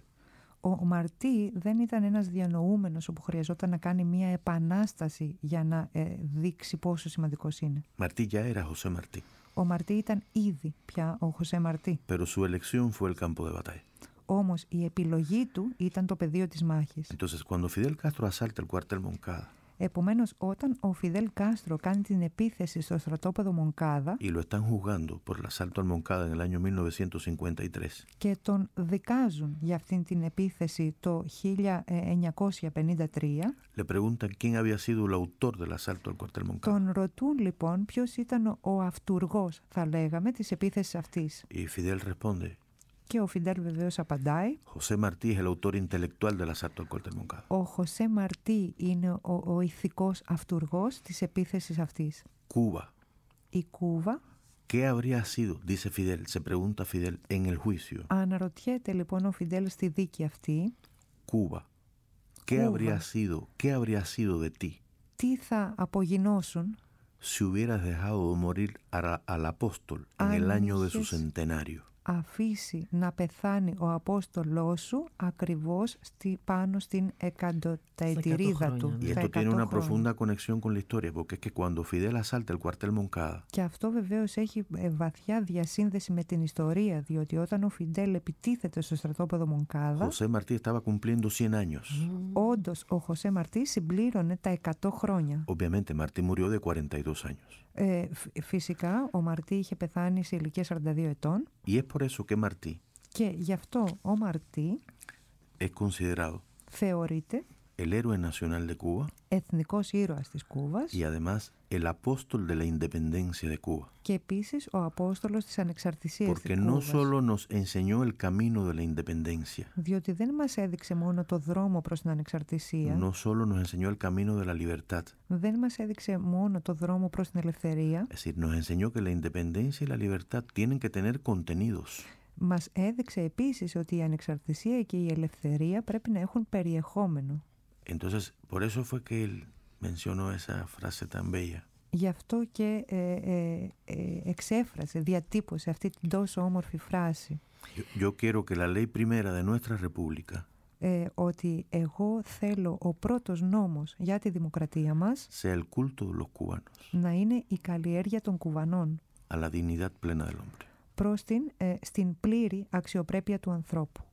S3: Ο Μαρτί δεν ήταν ένας διανοούμενος όπου χρειαζόταν να κάνει μια επανάσταση για να ε, δείξει πόσο σημαντικός είναι.
S2: Martí ya era José Martí.
S3: Ο Μαρτί ήταν ήδη πια ο Χωσέ Μαρτί.
S2: Pero su elección fue el campo de batalla.
S3: Όμως η επιλογή του ήταν το πεδίο της μάχης.
S2: Entonces, cuando Fidel Castro asalta el cuartel Moncada,
S3: επομένως, όταν ο Φιδέλ Κάστρο κάνει την επίθεση στο στρατόπεδο Μονκάδα
S2: y lo están juzgando por el asalto al Moncada en el año mil novecientos cincuenta y tres,
S3: και τον δικάζουν για αυτήν την επίθεση το χίλια εννιακόσια πενήντα τρία,
S2: le preguntan quién había sido el autor del asalto al cuartel Moncada.
S3: τον ρωτούν λοιπόν ποιος ήταν ο αυτουργός, θα λέγαμε, της επίθεσης αυτής.
S2: Y Fidel responde,
S3: και ο Φιντέλ βεβαίως απαντάει,
S2: José Martí es el autor intelectual del asalto al cuartel Moncada.
S3: Ο Χωσέ Μαρτί είναι ο, ο ηθικός αυτουργός της επίθεσης αυτής.
S2: Cuba.
S3: Η Κούβα.
S2: ¿Qué habría sido, dice Fidel, se pregunta Fidel en el juicio?
S3: Αναρωτιέται λοιπόν ο Φιντέλ στη δίκη αυτή.
S2: Cuba. ¿Qué
S3: Cuba.
S2: habría sido, qué habría sido de ti?
S3: Τι θα απογινώσουν
S2: Si hubieras dejado de morir a, al apóstol en
S3: Αν
S2: el año de su
S3: είχες
S2: centenario.
S3: αφήσει να πεθάνει ο Απόστολός σου ακριβώς στη, πάνω στην εκατοταετηρίδα του.
S2: Y esto tiene una profunda conexión con la historia, porque es que cuando Fidel asalta el cuartel Moncada,
S3: και αυτό βεβαίως έχει βαθιά διασύνδεση με την ιστορία, διότι όταν ο Φιντέλ επιτίθεται στο στρατόπεδο Μονκάδα,
S2: José Martí estaba cumpliendo cien años.
S3: όντως ο Χωσέ Μαρτί συμπλήρωνε τα εκατό χρόνια.
S2: Obviamente Martí murió de cuarenta y dos años.
S3: Ε, φυσικά ο Μαρτί είχε πεθάνει σε ηλικία σαράντα δύο ετών.
S2: Y es por eso que Martí
S3: Και γι' αυτό ο Μαρτί
S2: es considerado
S3: θεωρείται
S2: el héroe nacional de Cuba.
S3: Εθνικός ήρωας της Κούβας.
S2: Y además el apóstol de la independencia de Cuba.
S3: Και επίσης ο Απόστολος της Ανεξαρτησίας
S2: Porque
S3: της
S2: no
S3: Κούβας.
S2: solo nos enseñó el camino de la independencia.
S3: Διότι δεν μας έδειξε μόνο το δρόμο προς την ανεξαρτησία.
S2: No solo nos enseñó el camino de la libertad.
S3: Δεν μας έδειξε μόνο το δρόμο προς την ελευθερία.
S2: Es decir, nos enseñó que la independencia y la libertad tienen que tener contenidos.
S3: Μας έδειξε επίσης ότι η ανεξαρτησία και η ελευθερία πρέπει να έχουν περιεχόμενο.
S2: Entonces, por eso fue que él mencionó esa frase tan bella.
S3: Γι' αυτό και ε, ε, ε, εξέφρασε, διατύπωσε αυτή την τόσο όμορφη φράση.
S2: Yo, yo quiero que la ley primera de nuestra república
S3: ε, ότι εγώ θέλω ο πρώτος νόμος για τη δημοκρατία μας
S2: sea el culto de los cubanos
S3: να είναι η καλλιέργεια των Κουβανών
S2: a la dignidad plena del hombre.
S3: προς την, ε, στην πλήρη αξιοπρέπεια του ανθρώπου.